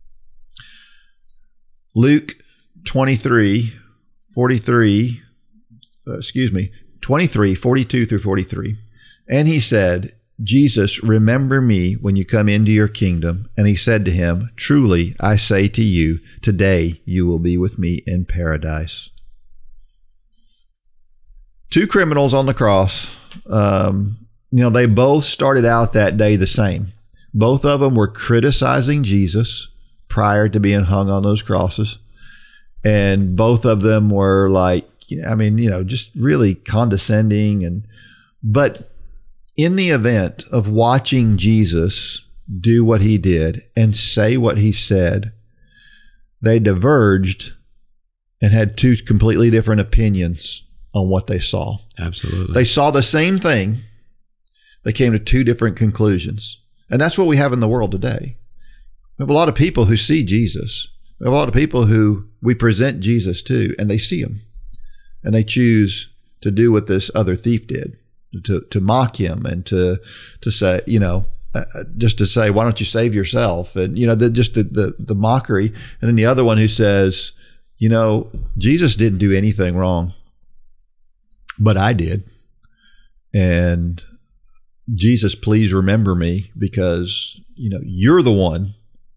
Luke 23, 42 through 43. And he said, Jesus, remember me when you come into your kingdom. And he said to him, truly, I say to you, today you will be with me in paradise. 2 criminals on the cross. They both started out that day the same. Both of them were criticizing Jesus, prior to being hung on those crosses. And both of them were like, just really condescending. But in the event of watching Jesus do what he did and say what he said, they diverged and had two completely different opinions on what they saw. Absolutely. They saw the same thing. They came to two different conclusions. And that's what we have in the world today. We have a lot of people who see Jesus. We have a lot of people who we present Jesus to, and they see him. And they choose to do what this other thief did, to mock him and to say, just to say, why don't you save yourself? And, the mockery. And then the other one who says, Jesus didn't do anything wrong, but I did. And Jesus, please remember me, because, you're the one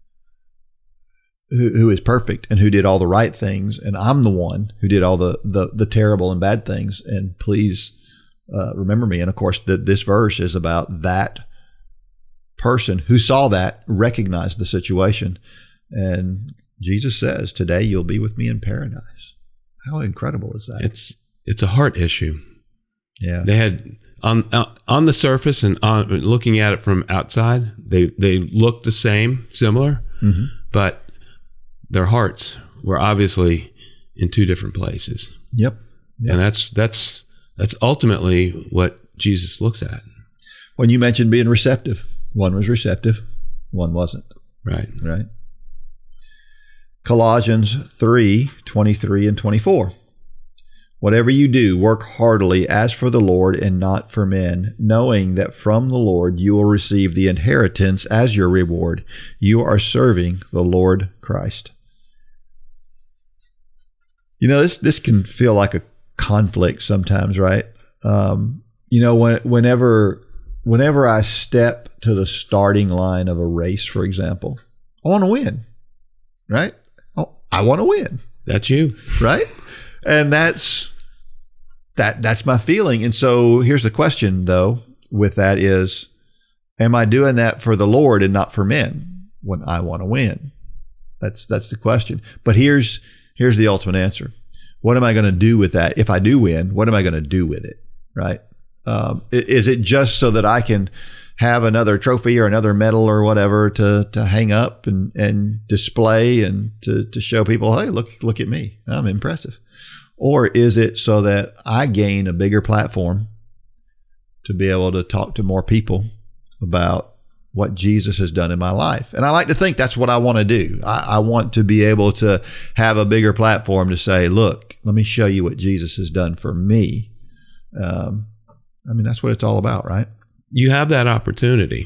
who is perfect and who did all the right things. And I'm the one who did all the terrible and bad things. And please remember me. And of course, this verse is about that person who saw that, recognized the situation. And Jesus says, today you'll be with me in paradise. How incredible is that? It's a heart issue. Yeah. They had on the surface and looking at it from outside, they looked the same, similar, mm-hmm. but their hearts were obviously in two different places. Yep. And that's ultimately what Jesus looks at. When you mentioned being receptive, one was receptive, one wasn't. Right. Colossians 3:23 and 24. Whatever you do, work heartily as for the Lord and not for men, knowing that from the Lord you will receive the inheritance as your reward. You are serving the Lord Christ. This can feel like a conflict sometimes, right? Whenever I step to the starting line of a race, for example, I want to win, right? Oh, I want to win. That's you, right? And that's my feeling. And so here's the question, though, with that is, am I doing that for the Lord and not for men when I want to win? That's the question. But here's the ultimate answer. What am I going to do with that? If I do win, what am I going to do with it? Right? Is it just so that I can have another trophy or another medal or whatever to hang up and display and to show people, hey, look at me, I'm impressive? Or is it so that I gain a bigger platform to be able to talk to more people about what Jesus has done in my life? And I like to think that's what I want to do. I want to be able to have a bigger platform to say, look, let me show you what Jesus has done for me. That's what it's all about, right? You have that opportunity.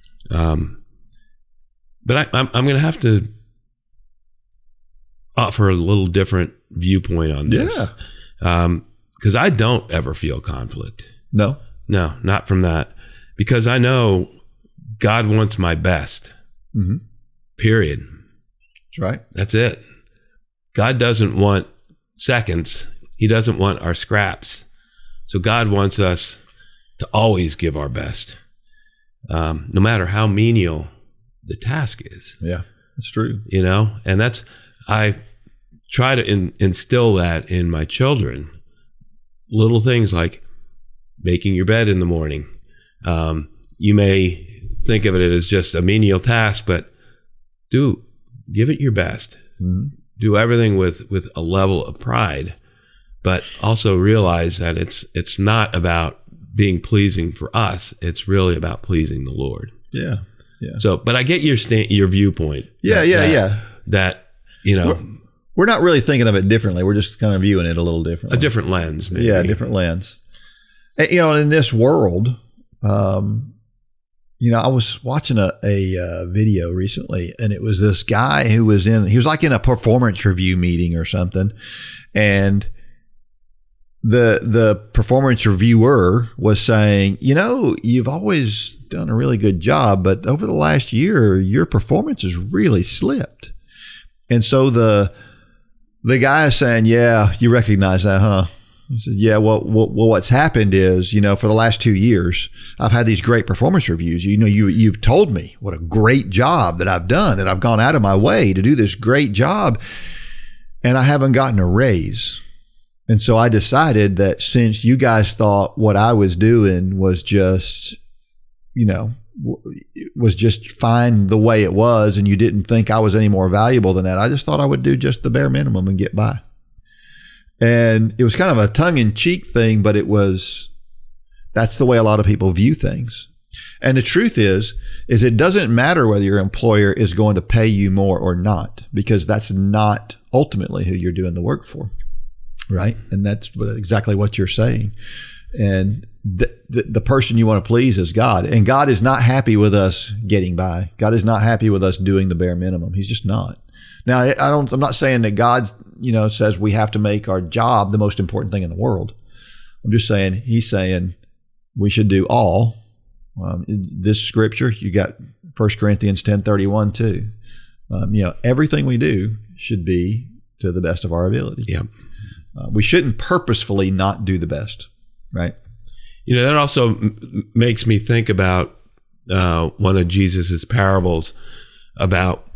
But I'm going to have to offer a little different viewpoint on this. Yeah. Because I don't ever feel conflict. No, not from that. Because I know God wants my best. Mm-hmm. Period. That's right. That's it. God doesn't want seconds. He doesn't want our scraps. So God wants us to always give our best, no matter how menial the task is. Yeah, that's true. And I try to instill that in my children. Little things like making your bed in the morning. You may think of it as just a menial task, but give it your best. Mm-hmm. Do everything with a level of pride, but also realize that it's not about being pleasing for us. It's really about pleasing the Lord. Yeah. So, but I get your viewpoint. Yeah. That we're not really thinking of it differently. We're just kind of viewing it a little differently. A different lens, maybe. Yeah, a different lens. And, in this world, I was watching a video recently, and it was this guy who was like in a performance review meeting or something, and the performance reviewer was saying, you've always done a really good job, but over the last year, your performance has really slipped. And so the guy is saying, yeah, you recognize that, huh? He said, yeah, well, what's happened is, for the last 2 years, I've had these great performance reviews. You've told me what a great job that I've done, that I've gone out of my way to do this great job, and I haven't gotten a raise. And so I decided that since you guys thought what I was doing was just, was just fine the way it was, and you didn't think I was any more valuable than that, I just thought I would do just the bare minimum and get by. And it was kind of a tongue-in-cheek thing, but that's the way a lot of people view things. And the truth is it doesn't matter whether your employer is going to pay you more or not, because that's not ultimately who you're doing the work for, right? And that's exactly what you're saying. And the person you want to please is God. And God is not happy with us getting by. God is not happy with us doing the bare minimum. He's just not. Now, I'm not saying that God, says we have to make our job the most important thing in the world. I'm just saying He's saying we should do all. This scripture, you got 1 Corinthians 10:31 too. Everything we do should be to the best of our ability. Yeah. We shouldn't purposefully not do the best, right? That also makes me think about one of Jesus's parables about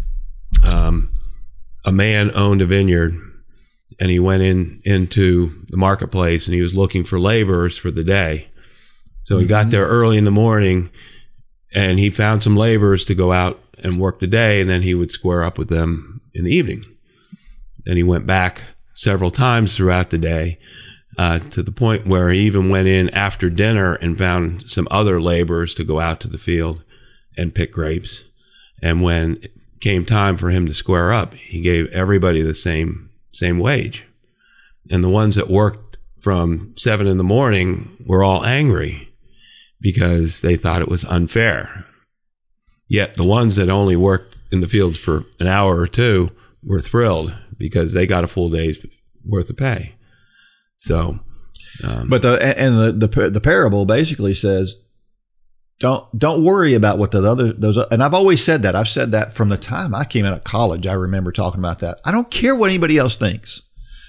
a man owned a vineyard, and he went into the marketplace, and he was looking for laborers for the day. So he got there early in the morning, and he found some laborers to go out and work the day, and then he would square up with them in the evening. And he went back several times throughout the day, to the point where he even went in after dinner and found some other laborers to go out to the field and pick grapes. And when it came time for him to square up, he gave everybody the same wage. And the ones that worked from 7 in the morning were all angry because they thought it was unfair. Yet the ones that only worked in the fields for an hour or two were thrilled because they got a full day's worth of pay. So, but the parable basically says, don't worry about what those. And I've always said that. I've said that from the time I came out of college. I remember talking about that. I don't care what anybody else thinks.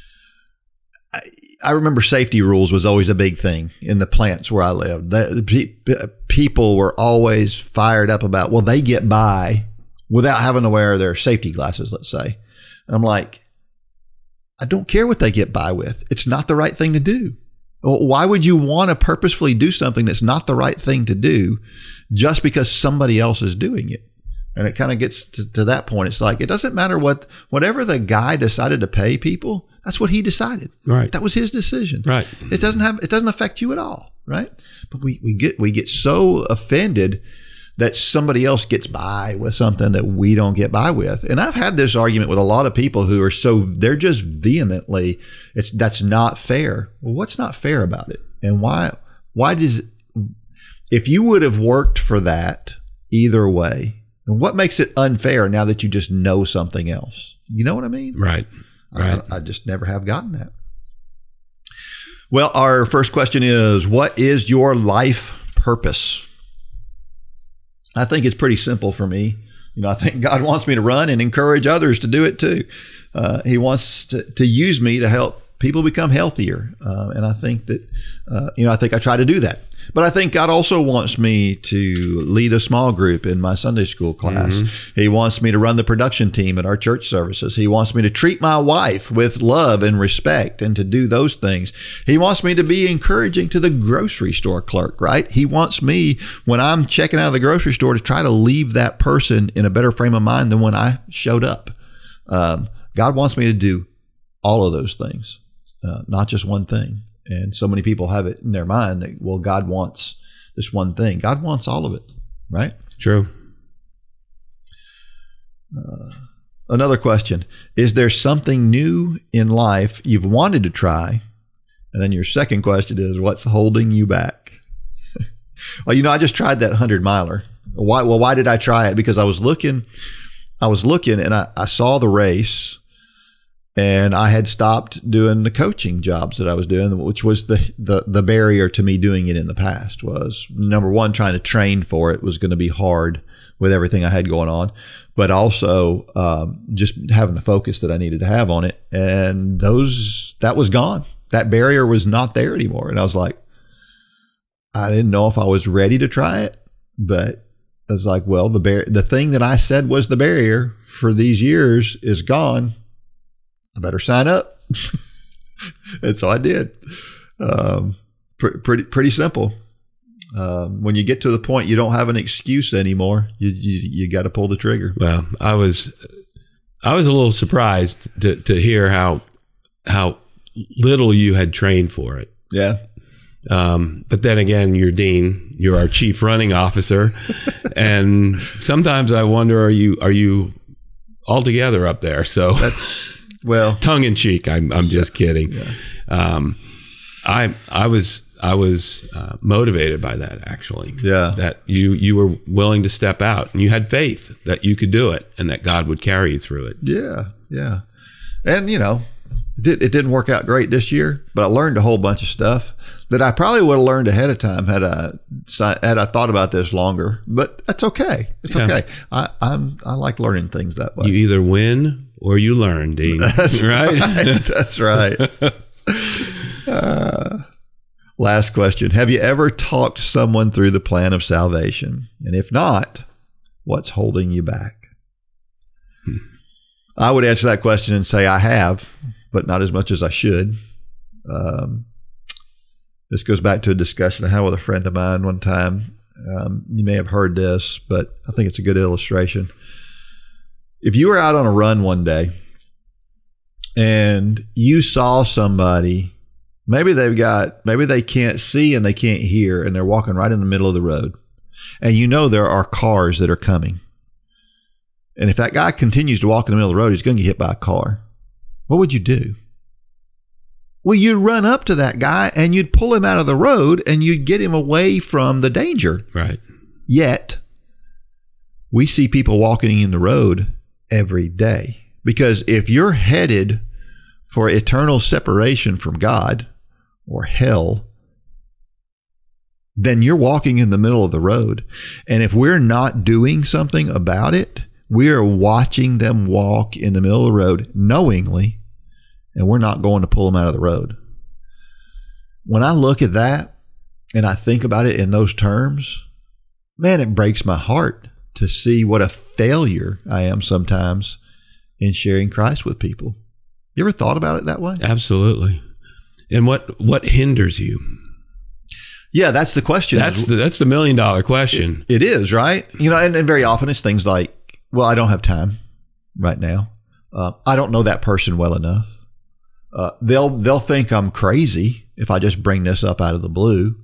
I remember safety rules was always a big thing in the plants where I lived. People were always fired up about, well, they get by without having to wear their safety glasses, let's say. And I'm like, I don't care what they get by with. It's not the right thing to do. Why would you want to purposefully do something that's not the right thing to do just because somebody else is doing it? And it kind of gets to that point. It's like, it doesn't matter whatever the guy decided to pay people, that's what he decided. Right. That was his decision. Right. It doesn't affect you at all. Right. But we get so offended that somebody else gets by with something that we don't get by with. And I've had this argument with a lot of people who are they're just vehemently, that's not fair. Well, what's not fair about it? And why if you would have worked for that either way, and what makes it unfair now that you just know something else? You know what I mean? Right. I just never have gotten that. Well, our first question is, what is your life purpose? I think it's pretty simple for me. I think God wants me to run and encourage others to do it too. He wants to use me to help people become healthier. And I think that, I think I try to do that. But I think God also wants me to lead a small group in my Sunday school class. Mm-hmm. He wants me to run the production team at our church services. He wants me to treat my wife with love and respect and to do those things. He wants me to be encouraging to the grocery store clerk, right? He wants me, when I'm checking out of the grocery store, to try to leave that person in a better frame of mind than when I showed up. God wants me to do all of those things, not just one thing. And so many people have it in their mind that, well, God wants this one thing. God wants all of it, right? True. Another question. Is there something new in life you've wanted to try? And then your second question is, what's holding you back? Well, I just tried that 100-miler. Why did I try it? Because I was looking and I saw the race. And I had stopped doing the coaching jobs that I was doing, which was the barrier to me doing it in the past. Was number one, trying to train for it was going to be hard with everything I had going on, but also just having the focus that I needed to have on it. And that was gone. that barrier was not there anymore. And I was like, I didn't know if I was ready to try it, but I was like, well, the thing that I said was the barrier for these years is gone. I better sign up. And so I did. Pretty simple. When you get to the point you don't have an excuse anymore, you got to pull the trigger. Well, I was a little surprised to hear how little you had trained for it. Yeah. But then again, you're Dean, you're our chief running officer. And sometimes I wonder, are you all together up there? So That's, well, tongue in cheek. I'm just kidding. Yeah. I was motivated by that, actually. Yeah. That you were willing to step out and you had faith that you could do it and that God would carry you through it. Yeah. Yeah. And it didn't work out great this year, but I learned a whole bunch of stuff that I probably would have learned ahead of time had I thought about this longer. But that's okay. It's okay. I like learning things that way. You either win or you learn, Dean. That's right. That's right. Last question. Have you ever talked someone through the plan of salvation? And if not, what's holding you back? I would answer that question and say I have, but not as much as I should. This goes back to a discussion I had with a friend of mine one time. You may have heard this, but I think it's a good illustration. If you were out on a run one day and you saw somebody, maybe they can't see and they can't hear, and they're walking right in the middle of the road, and there are cars that are coming. And if that guy continues to walk in the middle of the road, he's going to get hit by a car. What would you do? Well, you'd run up to that guy and you'd pull him out of the road and you'd get him away from the danger. Right. Yet, we see people walking in the road every day. Because if you're headed for eternal separation from God or hell, then you're walking in the middle of the road. And if we're not doing something about it, we are watching them walk in the middle of the road knowingly, and we're not going to pull them out of the road. When I look at that and I think about it in those terms, man, it breaks my heart to see what a failure I am sometimes in sharing Christ with people. You ever thought about it that way? Absolutely. And what hinders you? Yeah, that's the question. That's the $1 million question. It is, right? And very often it's things like, well, I don't have time right now. I don't know that person well enough. They'll think I'm crazy if I just bring this up out of the blue.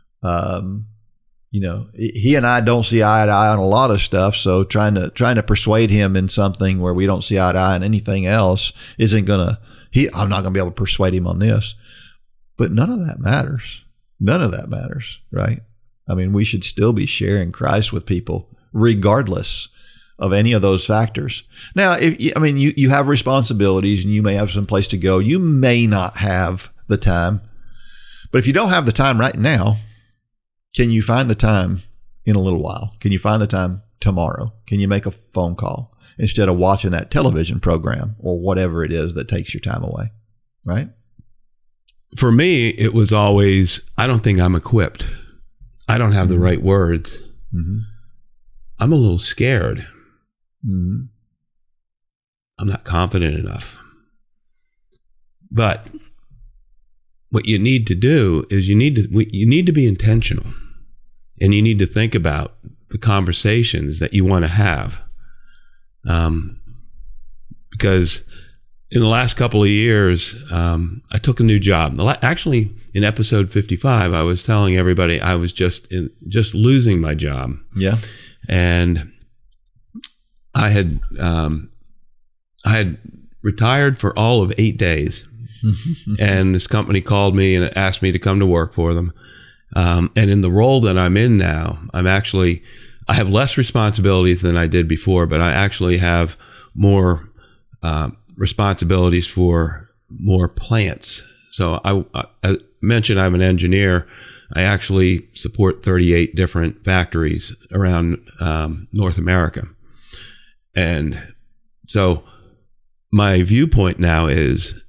He and I don't see eye to eye on a lot of stuff. So trying to persuade him in something where we don't see eye to eye on anything else I'm not going to be able to persuade him on this. But none of that matters. None of that matters, right? I mean, we should still be sharing Christ with people regardless of any of those factors. Now, you have responsibilities and you may have some place to go. You may not have the time. But if you don't have the time right now, can you find the time in a little while? Can you find the time tomorrow? Can you make a phone call instead of watching that television program or whatever it is that takes your time away, right? For me, it was always, I don't think I'm equipped. I don't have the right words. Mm-hmm. I'm a little scared. Mm-hmm. I'm not confident enough. But what you need to do is you need to be intentional, and you need to think about the conversations that you want to have. Because in the last couple of years, I took a new job. Actually, in episode 55, I was telling everybody I was just losing my job. Yeah, and I had retired for all of 8 days. And this company called me and asked me to come to work for them. And in the role that I'm in now, I have less responsibilities than I did before, but I actually have more responsibilities for more plants. So I mentioned I'm an engineer. I actually support 38 different factories around North America. And so my viewpoint now is,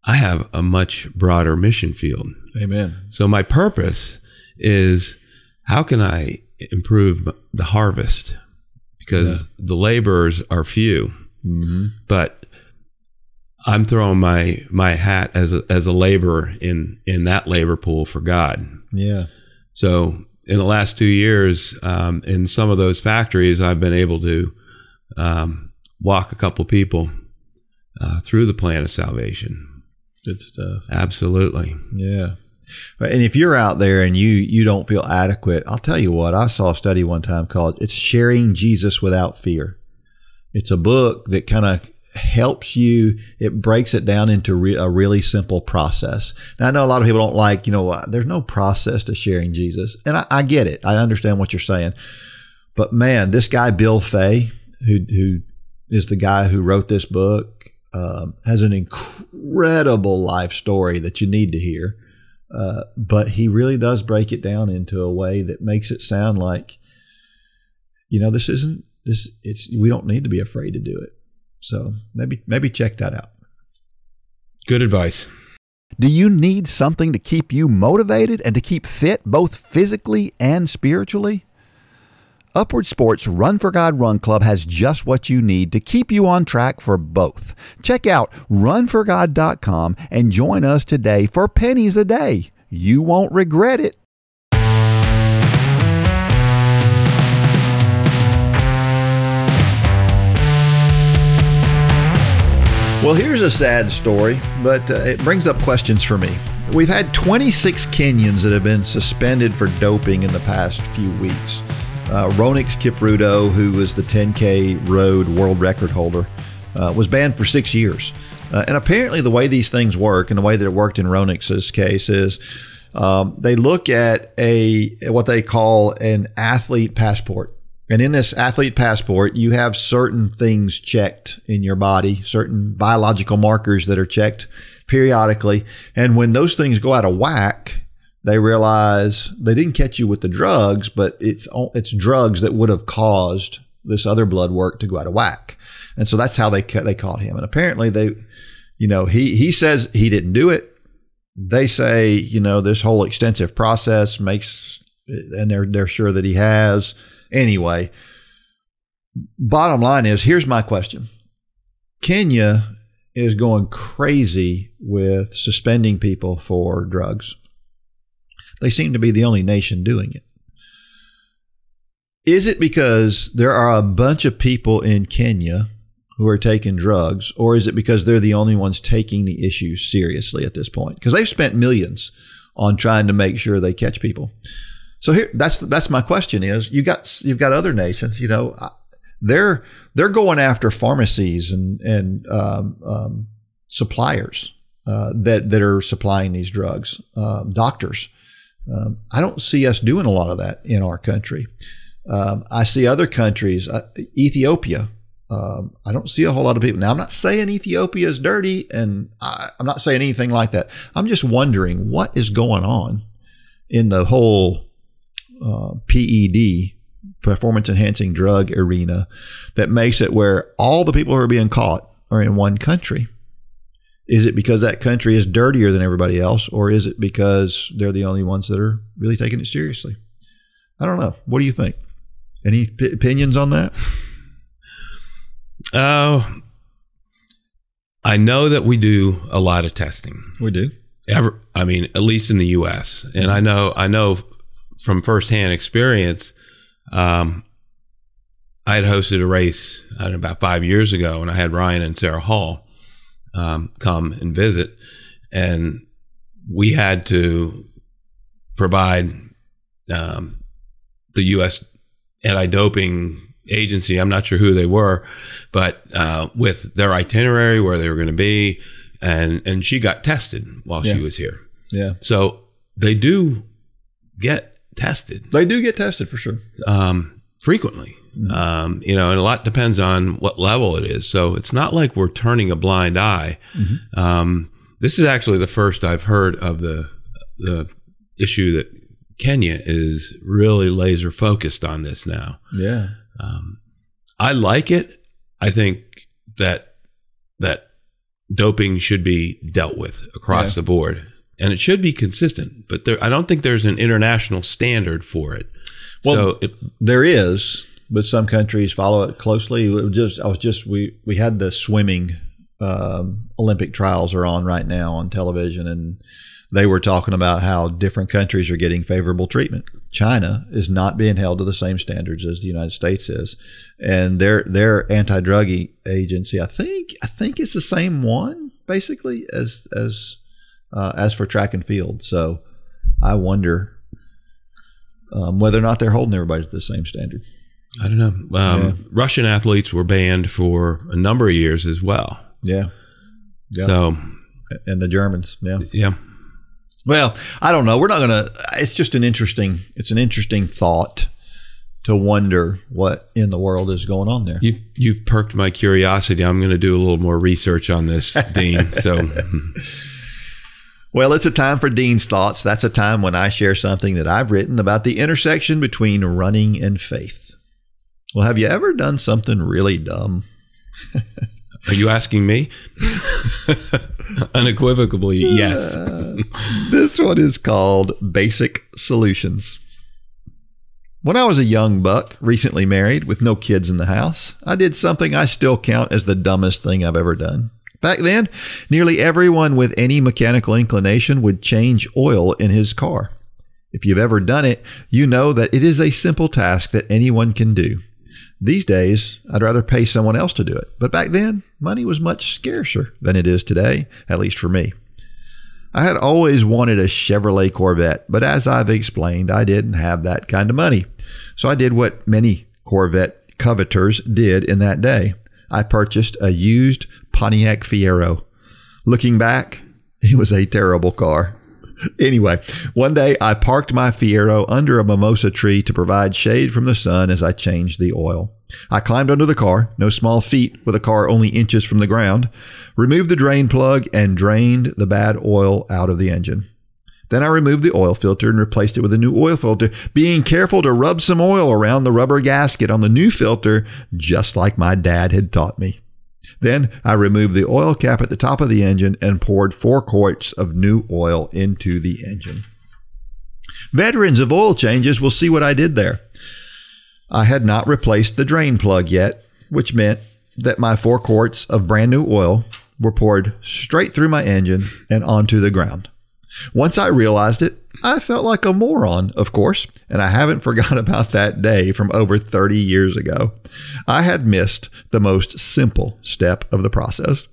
I have a much broader mission field. Amen. So my purpose is, how can I improve the harvest? Because the laborers are few, but I'm throwing my hat as a laborer in that labor pool for God. Yeah. So in the last 2 years, in some of those factories, I've been able to walk a couple people through the plan of salvation. Good stuff. Absolutely. Yeah. And if you're out there and you don't feel adequate, I'll tell you what, I saw a study one time called It's Sharing Jesus Without Fear. It's a book that kind of helps you. It breaks it down into a really simple process. Now, I know a lot of people don't like, there's no process to sharing Jesus. And I get it. I understand what you're saying. But man, this guy, Bill Fay, who is the guy who wrote this book, has an incredible life story that you need to hear. But he really does break it down into a way that makes it sound like, we don't need to be afraid to do it. So maybe check that out. Good advice. Do you need something to keep you motivated and to keep fit both physically and spiritually? Upward Sports Run for God Run Club has just what you need to keep you on track for both. Check out runforgod.com and join us today for pennies a day. You won't regret it. Well, here's a sad story, but it brings up questions for me. We've had 26 Kenyans that have been suspended for doping in the past few weeks. Ronix Kipruto, who was the 10K road world record holder, was banned for 6 years. And apparently the way these things work, and the way that it worked in Ronix's case, is they look at what they call an athlete passport. And in this athlete passport, you have certain things checked in your body, certain biological markers that are checked periodically. And when those things go out of whack, they realize they didn't catch you with the drugs, but it's drugs that would have caused this other blood work to go out of whack. And so that's how they caught him. And apparently he says he didn't do it. They say, this whole extensive process and they're sure that he has. Anyway, bottom line is, here's my question. Kenya is going crazy with suspending people for drugs. They seem to be the only nation doing it. Is it because there are a bunch of people in Kenya who are taking drugs, or is it because they're the only ones taking the issue seriously at this point? Because they've spent millions on trying to make sure they catch people. So here, that's my question: is you've got other nations, they're going after pharmacies and suppliers that are supplying these drugs, doctors. I don't see us doing a lot of that in our country. I see other countries, Ethiopia. I don't see a whole lot of people. Now, I'm not saying Ethiopia is dirty, and I'm not saying anything like that. I'm just wondering what is going on in the whole PED, performance enhancing drug arena, that makes it where all the people who are being caught are in one country. Is it because that country is dirtier than everybody else, or is it because they're the only ones that are really taking it seriously? I don't know. What do you think? Any opinions on that? I know that we do a lot of testing. We do. At least in the U.S. And I know from firsthand experience, I had hosted a race about 5 years ago, and I had Ryan and Sarah Hall come and visit, and we had to provide the U.S. anti-doping agency, I'm not sure who they were, but with their itinerary, where they were going to be, and she got tested while she was here. Yeah. So they do get tested. They do get tested for sure. Frequently. And a lot depends on what level it is. So it's not like we're turning a blind eye. This is actually the first I've heard of the issue that Kenya is really laser focused on this now. Yeah. I like it. I think that doping should be dealt with across the board. And it should be consistent, but I don't think there's an international standard for it. Well, there is, but some countries follow it closely. We had the swimming Olympic trials are on right now on television, and they were talking about how different countries are getting favorable treatment. China is not being held to the same standards as the United States is, and their anti-drug agency, I think it's the same one basically as for track and field. So I wonder whether or not they're holding everybody to the same standard. I don't know. Russian athletes were banned for a number of years as well. Yeah. So, and the Germans. Yeah. Well, I don't know. We're not going to, it's just an interesting thought to wonder what in the world is going on there. You've perked my curiosity. I'm going to do a little more research on this, Dean. So, well, it's a time for Dean's Thoughts. That's a time when I share something that I've written about the intersection between running and faith. Well, have you ever done something really dumb? Are you asking me? Unequivocally, yes. This one is called Basic Solutions. When I was a young buck, recently married with no kids in the house, I did something I still count as the dumbest thing I've ever done. Back then, nearly everyone with any mechanical inclination would change oil in his car. If you've ever done it, you know that it is a simple task that anyone can do. These days, I'd rather pay someone else to do it. But back then, money was much scarcer than it is today, at least for me. I had always wanted a Chevrolet Corvette, but as I've explained, I didn't have that kind of money. So I did what many Corvette coveters did in that day. I purchased a used Pontiac Fiero. Looking back, it was a terrible car. Anyway, one day I parked my Fiero under a mimosa tree to provide shade from the sun as I changed the oil. I climbed under the car, no small feat with a car only inches from the ground, removed the drain plug, and drained the bad oil out of the engine. Then I removed the oil filter and replaced it with a new oil filter, being careful to rub some oil around the rubber gasket on the new filter, just like my dad had taught me. Then I removed the oil cap at the top of the engine and poured 4 quarts of new oil into the engine. Veterans of oil changes will see what I did there. I had not replaced the drain plug yet, which meant that my 4 quarts of brand new oil were poured straight through my engine and onto the ground. Once I realized it, I felt like a moron, of course, and I haven't forgotten about that day from over 30 years ago. I had missed the most simple step of the process.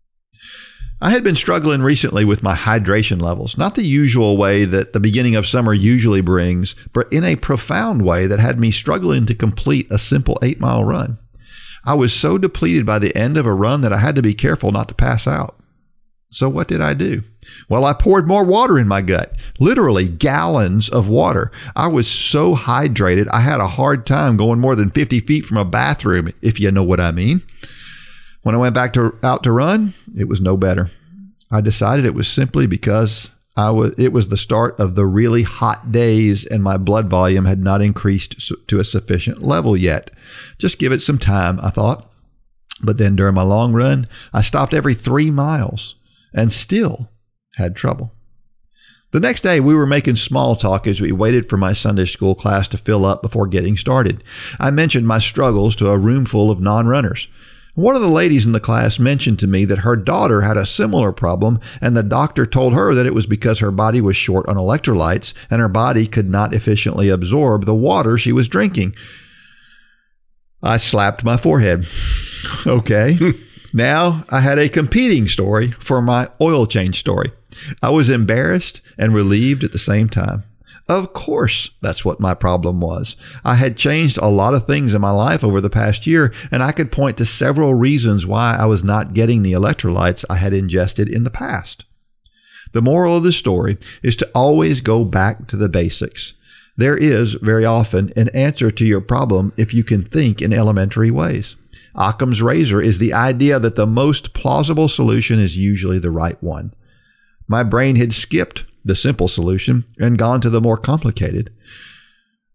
I had been struggling recently with my hydration levels, not the usual way that the beginning of summer usually brings, but in a profound way that had me struggling to complete a simple 8-mile run. I was so depleted by the end of a run that I had to be careful not to pass out. So what did I do? Well, I poured more water in my gut, literally gallons of water. I was so hydrated, I had a hard time going more than 50 feet from a bathroom, if you know what I mean. When I went back out to run, it was no better. I decided it was simply because it was the start of the really hot days and my blood volume had not increased to a sufficient level yet. Just give it some time, I thought. But then during my long run, I stopped every 3 miles. And still had trouble. The next day, we were making small talk as we waited for my Sunday school class to fill up before getting started. I mentioned my struggles to a room full of non-runners. One of the ladies in the class mentioned to me that her daughter had a similar problem, and the doctor told her that it was because her body was short on electrolytes and her body could not efficiently absorb the water she was drinking. I slapped my forehead. Okay. Now I had a competing story for my oil change story. I was embarrassed and relieved at the same time. Of course, that's what my problem was. I had changed a lot of things in my life over the past year, and I could point to several reasons why I was not getting the electrolytes I had ingested in the past. The moral of the story is to always go back to the basics. There is, very often, an answer to your problem if you can think in elementary ways. Occam's razor is the idea that the most plausible solution is usually the right one. My brain had skipped the simple solution and gone to the more complicated.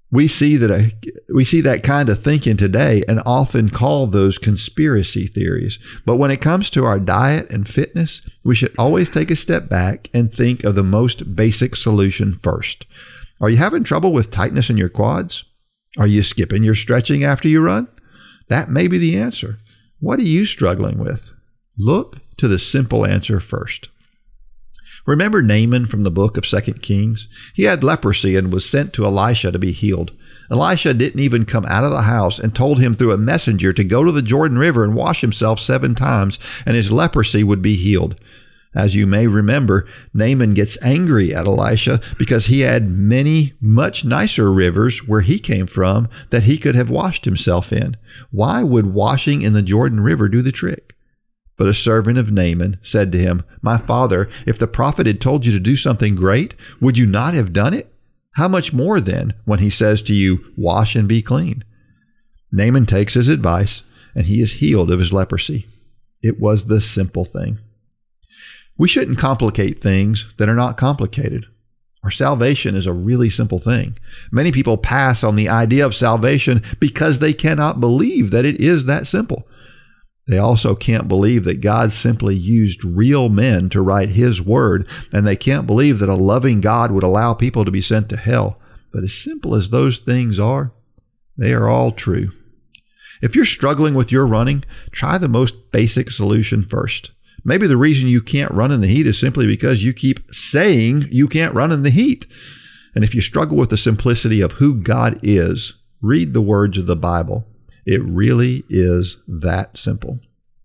We see that kind of thinking today and often call those conspiracy theories. But when it comes to our diet and fitness, we should always take a step back and think of the most basic solution first. Are you having trouble with tightness in your quads? Are you skipping your stretching after you run? That may be the answer. What are you struggling with? Look to the simple answer first. Remember Naaman from the book of 2 Kings? He had leprosy and was sent to Elisha to be healed. Elisha didn't even come out of the house and told him through a messenger to go to the Jordan River and wash himself 7 times, and his leprosy would be healed. As you may remember, Naaman gets angry at Elisha because he had many much nicer rivers where he came from that he could have washed himself in. Why would washing in the Jordan River do the trick? But a servant of Naaman said to him, "My father, if the prophet had told you to do something great, would you not have done it? How much more then when he says to you, 'Wash and be clean'?" Naaman takes his advice, and he is healed of his leprosy. It was the simple thing. We shouldn't complicate things that are not complicated. Our salvation is a really simple thing. Many people pass on the idea of salvation because they cannot believe that it is that simple. They also can't believe that God simply used real men to write His word, and they can't believe that a loving God would allow people to be sent to hell. But as simple as those things are, they are all true. If you're struggling with your running, try the most basic solution first. Maybe the reason you can't run in the heat is simply because you keep saying you can't run in the heat. And if you struggle with the simplicity of who God is, read the words of the Bible. It really is that simple.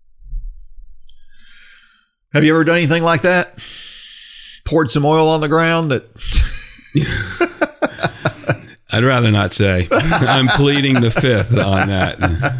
Have you ever done anything like that? Poured some oil on the ground that... I'd rather not say. I'm pleading the fifth on that.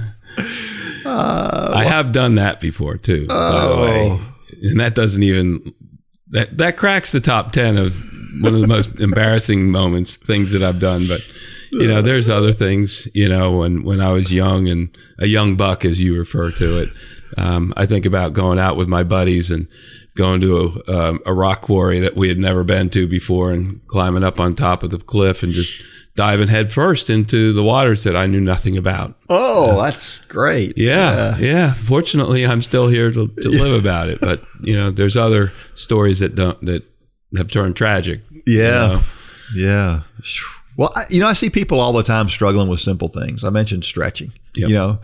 I have done that before too, by the way. And that doesn't even... That cracks the top 10 of one of the most embarrassing things that I've done. But, there's other things, when I was young and a young buck, as you refer to it. I think about going out with my buddies and going to a rock quarry that we had never been to before and climbing up on top of the cliff and just diving head first into the waters that I knew nothing about. Oh, that's great. Yeah. Fortunately, I'm still here to live about it. But, there's other stories that have turned tragic. Yeah. Yeah. Well, I see people all the time struggling with simple things. I mentioned stretching. Yep.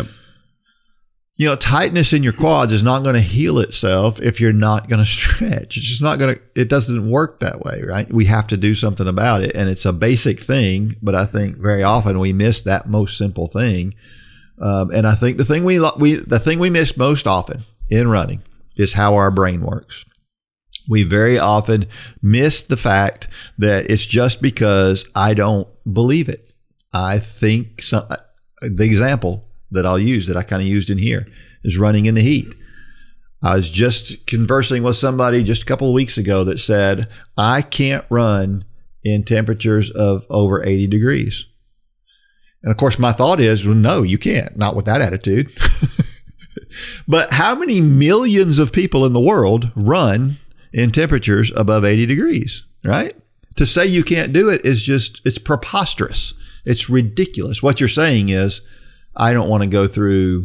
Tightness in your quads is not going to heal itself if you're not going to stretch. It's just not going to, it doesn't work that way, right? We have to do something about it. And it's a basic thing, but I think very often we miss that most simple thing. And I think the thing we miss most often in running is how our brain works. We very often miss the fact that it's just because I don't believe it. I think the example that I'll use that I kind of used in here is running in the heat. I was just conversing with somebody just a couple of weeks ago that said, I can't run in temperatures of over 80 degrees. And of course, my thought is, well, no, you can't, not with that attitude. But how many millions of people in the world run in temperatures above 80 degrees, right? To say you can't do it is it's preposterous. It's ridiculous. What you're saying is, I don't want to go through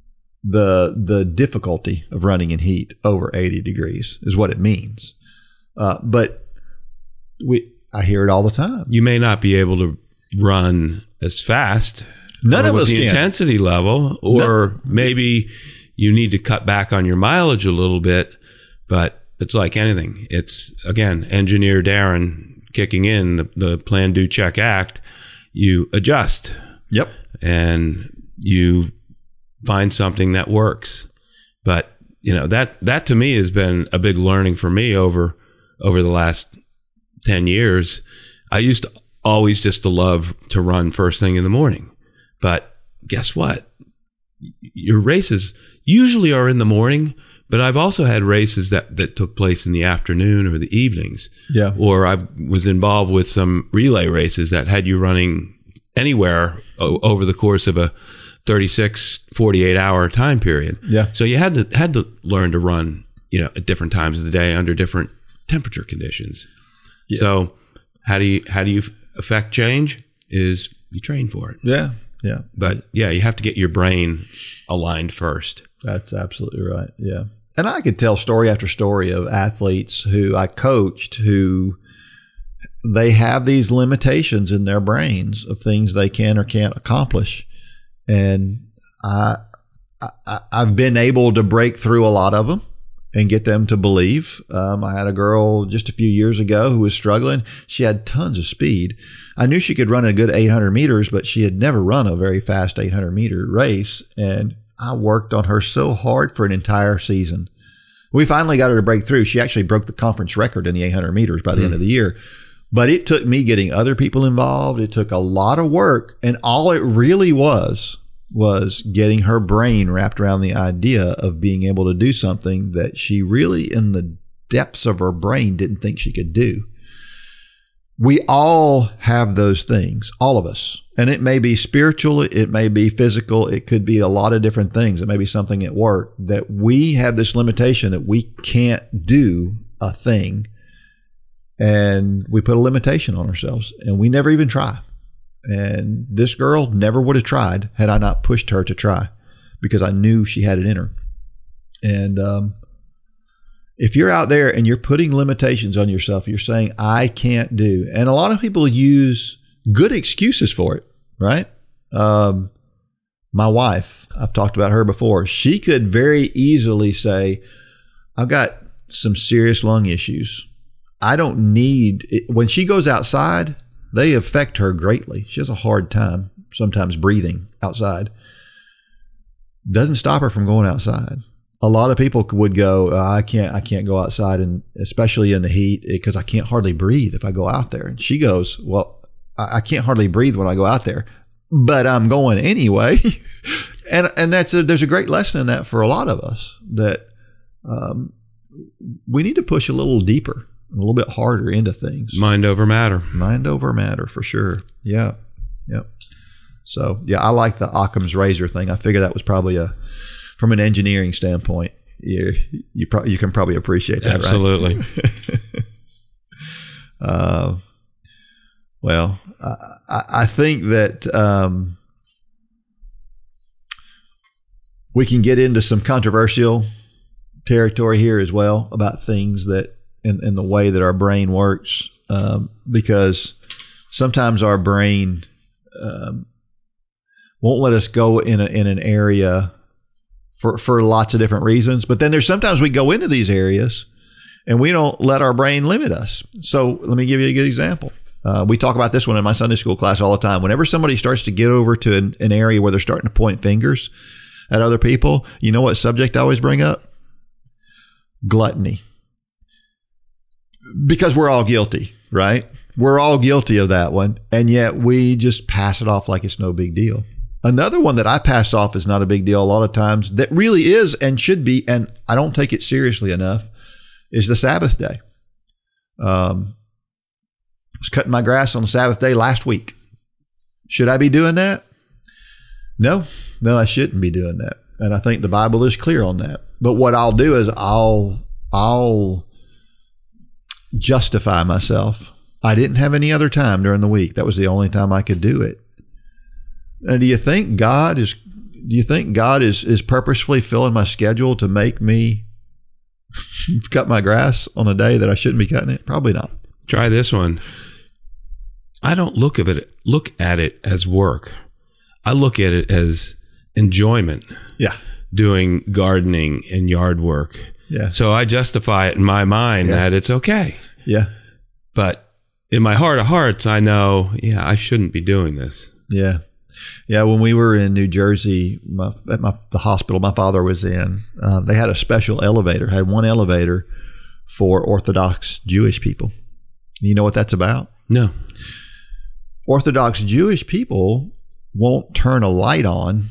the difficulty of running in heat over 80 degrees is what it means. But I hear it all the time. You may not be able to run as fast. None of us can. The intensity level, or maybe you need to cut back on your mileage a little bit, but it's like anything. It's, again, engineer Darren kicking in, the plan, do, check, act. You adjust. Yep. And you find something that works. But, that to me has been a big learning for me over the last 10 years. I used to always just to love to run first thing in the morning. But guess what? Your races usually are in the morning, but I've also had races that took place in the afternoon or the evenings. Yeah. Or I was involved with some relay races that had you running anywhere over the course of a 36, 48-hour time period. Yeah. So you had to learn to run, at different times of the day under different temperature conditions. Yeah. So how do you affect change? is you train for it. Yeah. Yeah. But yeah, you have to get your brain aligned first. That's absolutely right. Yeah. And I could tell story after story of athletes who I coached who they have these limitations in their brains of things they can or can't accomplish. And I've been able to break through a lot of them and get them to believe. I had a girl just a few years ago who was struggling. She had tons of speed. I knew she could run a good 800 meters, but she had never run a very fast 800 meter race. And I worked on her so hard for an entire season. We finally got her to break through. She actually broke the conference record in the 800 meters by the end of the year. But it took me getting other people involved. It took a lot of work. And all it really was getting her brain wrapped around the idea of being able to do something that she really, in the depths of her brain, didn't think she could do. We all have those things, all of us. And it may be spiritual, it may be physical, it could be a lot of different things. It may be something at work that we have this limitation that we can't do a thing. And we put a limitation on ourselves and we never even try. And this girl never would have tried had I not pushed her to try, because I knew she had it in her. And if you're out there and you're putting limitations on yourself, you're saying, I can't do. And a lot of people use good excuses for it, right? My wife, I've talked about her before. She could very easily say, I've got some serious lung issues. I don't need it. When she goes outside, they affect her greatly. She has a hard time sometimes breathing outside. Doesn't stop her from going outside. A lot of people would go, I can't go outside, and especially in the heat, because I can't hardly breathe if I go out there. And she goes, well, I can't hardly breathe when I go out there, but I'm going anyway. and there's a great lesson in that for a lot of us, that we need to push a little deeper, a little bit harder into things. Mind over matter. Mind over matter, for sure. Yeah. Yep. So, yeah, I like the Occam's razor thing. I figure that was probably from an engineering standpoint, you can probably appreciate that, absolutely. Right? Well, I think that we can get into some controversial territory here as well about things that in the way that our brain works, because sometimes our brain won't let us go in an area for lots of different reasons. But then there's sometimes we go into these areas and we don't let our brain limit us. So let me give you a good example. We talk about this one in my Sunday school class all the time. Whenever somebody starts to get over to an area where they're starting to point fingers at other people, you know what subject I always bring up? Gluttony. Because we're all guilty, right? We're all guilty of that one. And yet we just pass it off like it's no big deal. Another one that I pass off as not a big deal a lot of times, that really is and should be, and I don't take it seriously enough, is the Sabbath day. I was cutting my grass on the Sabbath day last week. Should I be doing that? No, I shouldn't be doing that. And I think the Bible is clear on that. But what I'll do is I'll justify myself. I didn't have any other time during the week. That was the only time I could do it. And do you think God is purposefully filling my schedule to make me cut my grass on a day that I shouldn't be cutting it? Probably not. Try this one. I don't look at it as work. I look at it as enjoyment. Yeah. Doing gardening and yard work. Yeah. So I justify it in my mind that it's okay. Yeah. But in my heart of hearts, I know, I shouldn't be doing this. Yeah. Yeah. When we were in New Jersey, the hospital my father was in, they had a special elevator, had one elevator for Orthodox Jewish people. You know what that's about? No. Orthodox Jewish people won't turn a light on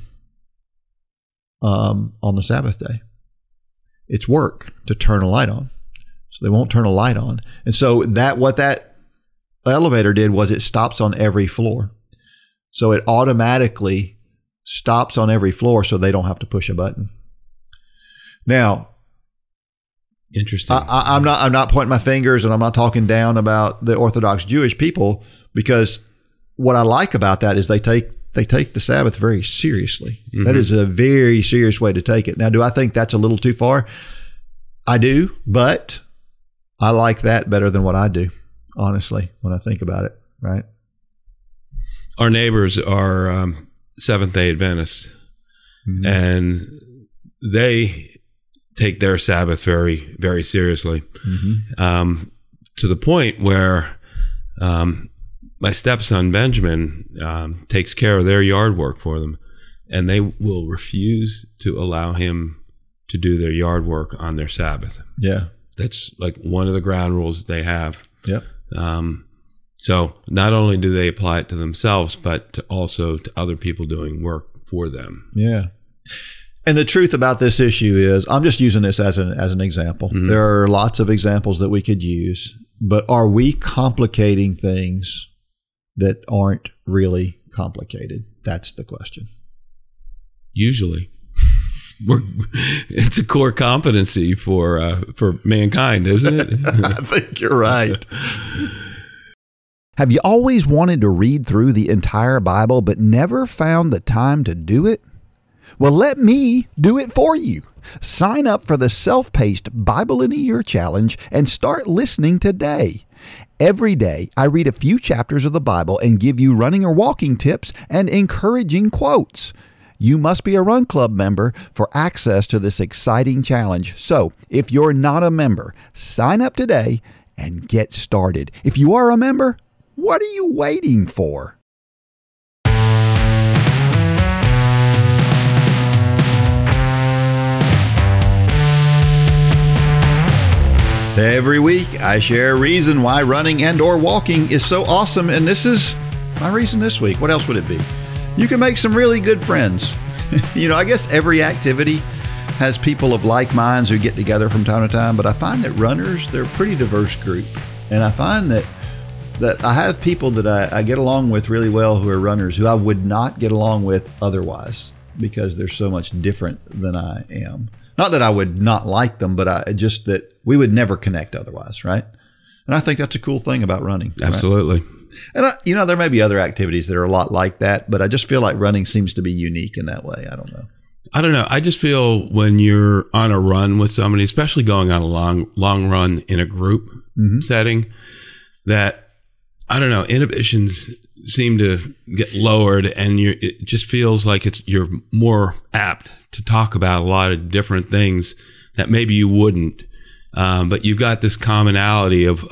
the Sabbath day. It's work to turn a light on. So they won't turn a light on. And so what that elevator did was it stops on every floor. So it automatically stops on every floor so they don't have to push a button. Now, interesting. I'm not pointing my fingers and I'm not talking down about the Orthodox Jewish people, because what I like about that is they take the Sabbath very seriously. Mm-hmm. That is a very serious way to take it. Now, do I think that's a little too far? I do, but I like that better than what I do, honestly, when I think about it, right? Our neighbors are Seventh-day Adventists, mm-hmm. and they take their Sabbath very, very seriously, mm-hmm. To the point where my stepson Benjamin takes care of their yard work for them, and they will refuse to allow him to do their yard work on their Sabbath. Yeah. That's like one of the ground rules they have. Yep. So not only do they apply it to themselves, but also to other people doing work for them. Yeah. And the truth about this issue is, I'm just using this as an example. Mm-hmm. There are lots of examples that we could use, but are we complicating things that aren't really complicated? That's the question. Usually. It's a core competency for mankind, isn't it? I think you're right. Have you always wanted to read through the entire Bible but never found the time to do it? Well, let me do it for you. Sign up for the self-paced Bible in a Year Challenge and start listening today. Every day, I read a few chapters of the Bible and give you running or walking tips and encouraging quotes. You must be a Run Club member for access to this exciting challenge. So, if you're not a member, sign up today and get started. If you are a member, what are you waiting for? Every week, I share a reason why running and or walking is so awesome, and this is my reason this week. What else would it be? You can make some really good friends. I guess every activity has people of like minds who get together from time to time, but I find that runners, they're a pretty diverse group. And I find that I have people that I get along with really well who are runners who I would not get along with otherwise because they're so much different than I am. Not that I would not like them, but just that we would never connect otherwise, right? And I think that's a cool thing about running. Absolutely. Right? And, there may be other activities that are a lot like that, but I just feel like running seems to be unique in that way. I don't know. I just feel when you're on a run with somebody, especially going on a long run in a group mm-hmm. setting, that, inhibitions seem to get lowered, and it just feels like you're more apt to talk about a lot of different things that maybe you wouldn't. But you've got this commonality of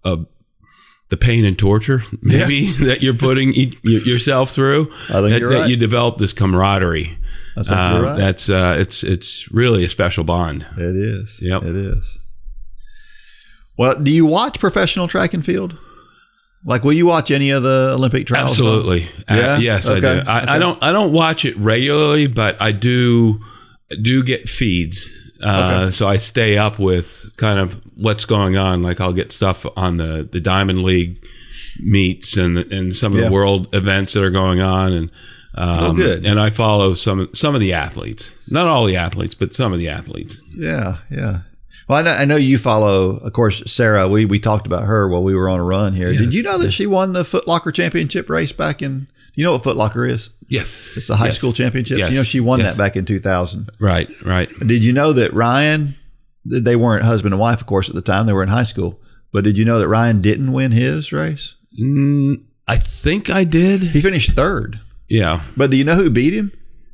the pain and torture, maybe, that you're putting yourself through. I think you're right. That you develop this camaraderie. I think you're right. That's it's really a special bond. It is. Yep. It is. Well, do you watch professional track and field? Like, will you watch any of the Olympic trials? Absolutely. Yes, okay. I do. I don't watch it regularly, but I do get feeds. So I stay up with kind of what's going on. Like, I'll get stuff on the Diamond League meets and some of the world events that are going on, and good. And I follow some of the athletes. Not all the athletes, but some of the athletes. Yeah. Well, I know you follow, of course, Sarah. We talked about her while we were on a run here. Yes. Did you know that she won the Foot Locker Championship race back in? You know what Foot Locker is? Yes. It's the high school championships. Yes. She won that back in 2000. Right. Did you know that Ryan, they weren't husband and wife, of course, at the time. They were in high school. But did you know that Ryan didn't win his race? I think I did. He finished third. Yeah. But do you know who beat him?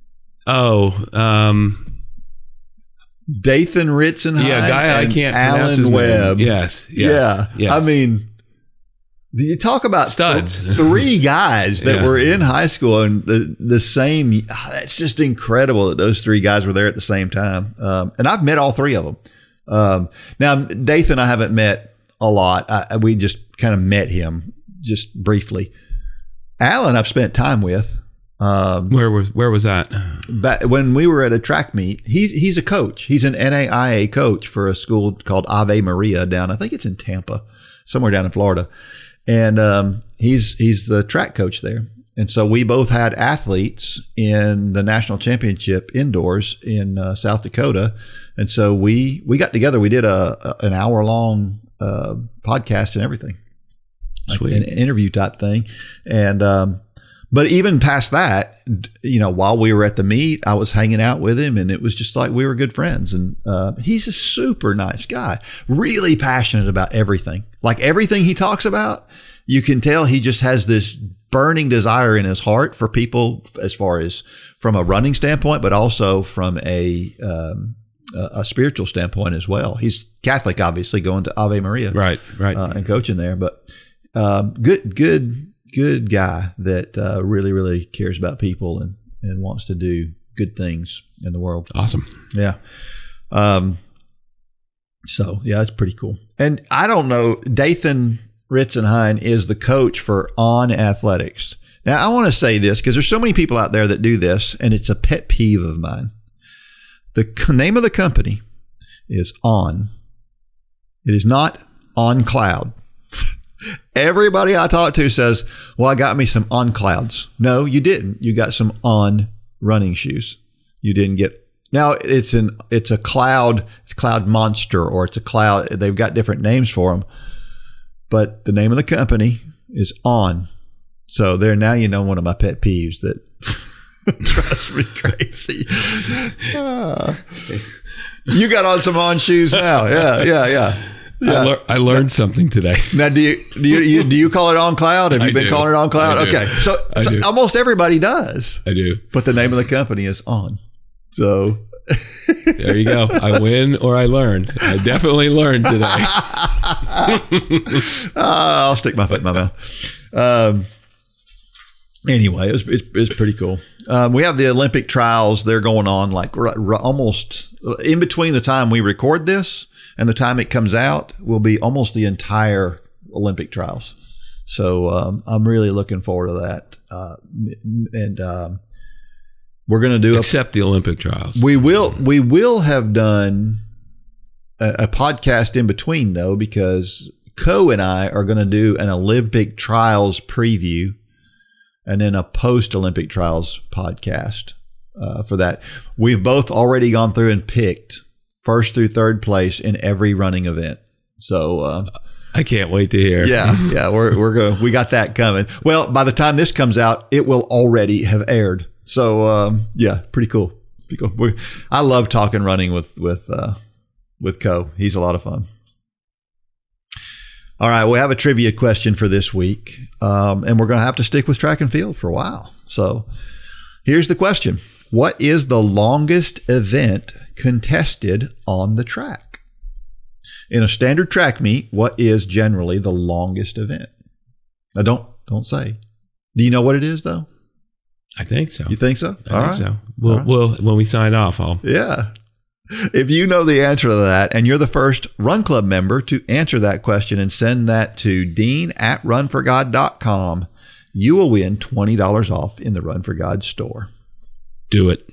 Dathan Ritzenheim. Yeah, guy I can't pronounce his Webb. name. Yes. Yeah. I mean, you talk about studs. Three guys that were in high school and the same. It's just incredible that those three guys were there at the same time. And I've met all three of them. Now, Dathan, I haven't met a lot. We just kind of met him just briefly. Alan, I've spent time with. Where was that? Back when we were at a track meet. He's a coach. He's an NAIA coach for a school called Ave Maria down. I think it's in Tampa, somewhere down in Florida. And he's the track coach there. And so we both had athletes in the national championship indoors in South Dakota. And so we got together. We did an hour long podcast and everything. like Sweet. an interview type thing. And but even past that, while we were at the meet, I was hanging out with him, and it was just like we were good friends. And he's a super nice guy, really passionate about everything. Like everything he talks about, you can tell he just has this burning desire in his heart for people, as far as from a running standpoint, but also from a spiritual standpoint as well. He's Catholic, obviously, going to Ave Maria, Right. and coaching there. But good guy that really, really cares about people and wants to do good things in the world. Awesome. Yeah. So yeah, that's pretty cool. And I don't know, Dathan Ritzenhein is the coach for On Athletics. Now I want to say this because there's so many people out there that do this, and it's a pet peeve of mine. The name of the company is On. It is not On Cloud. Everybody I talk to says, well, I got me some On Clouds. No, you didn't. You got some On running shoes. You didn't get. Now it's a Cloud, it's Cloud Monster, or it's a Cloud. They've got different names for them, but the name of the company is On. So there, now you know one of my pet peeves that drives me crazy. You got on some On shoes now. Yeah. I learned something today. Now, do you call it On Cloud? Have you been calling it On Cloud? I do. Okay, so almost everybody does. I do. But the name of the company is On. So There you go. I win or I learn. I definitely learned today. I'll stick my foot in my mouth. Anyway, it's pretty cool. We have the Olympic trials. They're going on like almost in between the time we record this and the time it comes out will be almost the entire Olympic trials. So I'm really looking forward to that. And we're going to do except the Olympic trials. We will have done a podcast in between though, because Co and I are going to do an Olympic trials preview and then a post-Olympic trials podcast for that. We've both already gone through and picked first through third place in every running event. So I can't wait to hear. Yeah, we got that coming. Well, by the time this comes out, it will already have aired. So yeah, pretty cool. I love talking running with Co. He's a lot of fun. All right, we have a trivia question for this week, and we're going to have to stick with track and field for a while. So here's the question. What is the longest event contested on the track? In a standard track meet, what is generally the longest event? Now, don't say. Do you know what it is, though? I think so. You think so? I think so. We'll when we sign off, Yeah. If you know the answer to that and you're the first Run Club member to answer that question and send that to dean@runforgod.com, you will win $20 off in the Run for God store. Do it.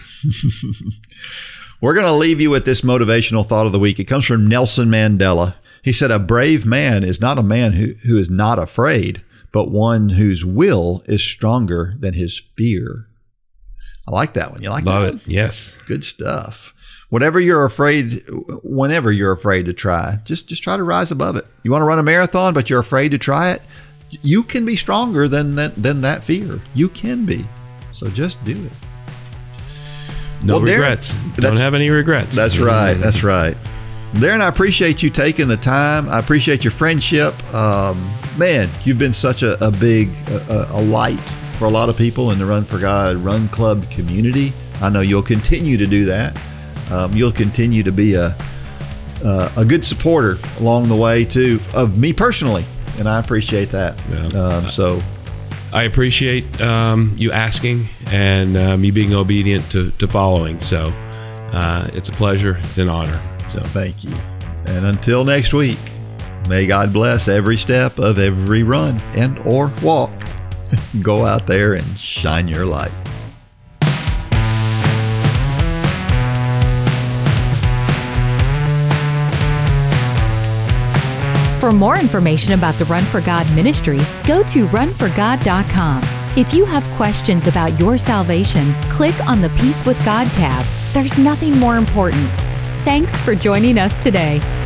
We're going to leave you with this motivational thought of the week. It comes from Nelson Mandela. He said, "A brave man is not a man who is not afraid, but one whose will is stronger than his fear." I like that one. You like that one? Love it. Yes. Good stuff. Whenever you're afraid to try, just try to rise above it. You want to run a marathon, but you're afraid to try it, you can be stronger than that fear. You can be. So just do it. No regrets. Don't have any regrets. That's right. That's right. Darren, I appreciate you taking the time. I appreciate your friendship. Man, you've been such a big light for a lot of people in the Run for God Run Club community. I know you'll continue to do that. You'll continue to be a good supporter along the way too of me personally, and I appreciate that. Yeah. So I appreciate you asking and me being obedient to following. So it's a pleasure. It's an honor. So thank you. And until next week, may God bless every step of every run and or walk. Go out there and shine your light. For more information about the Run for God ministry, go to runforgod.com. If you have questions about your salvation, click on the Peace with God tab. There's nothing more important. Thanks for joining us today.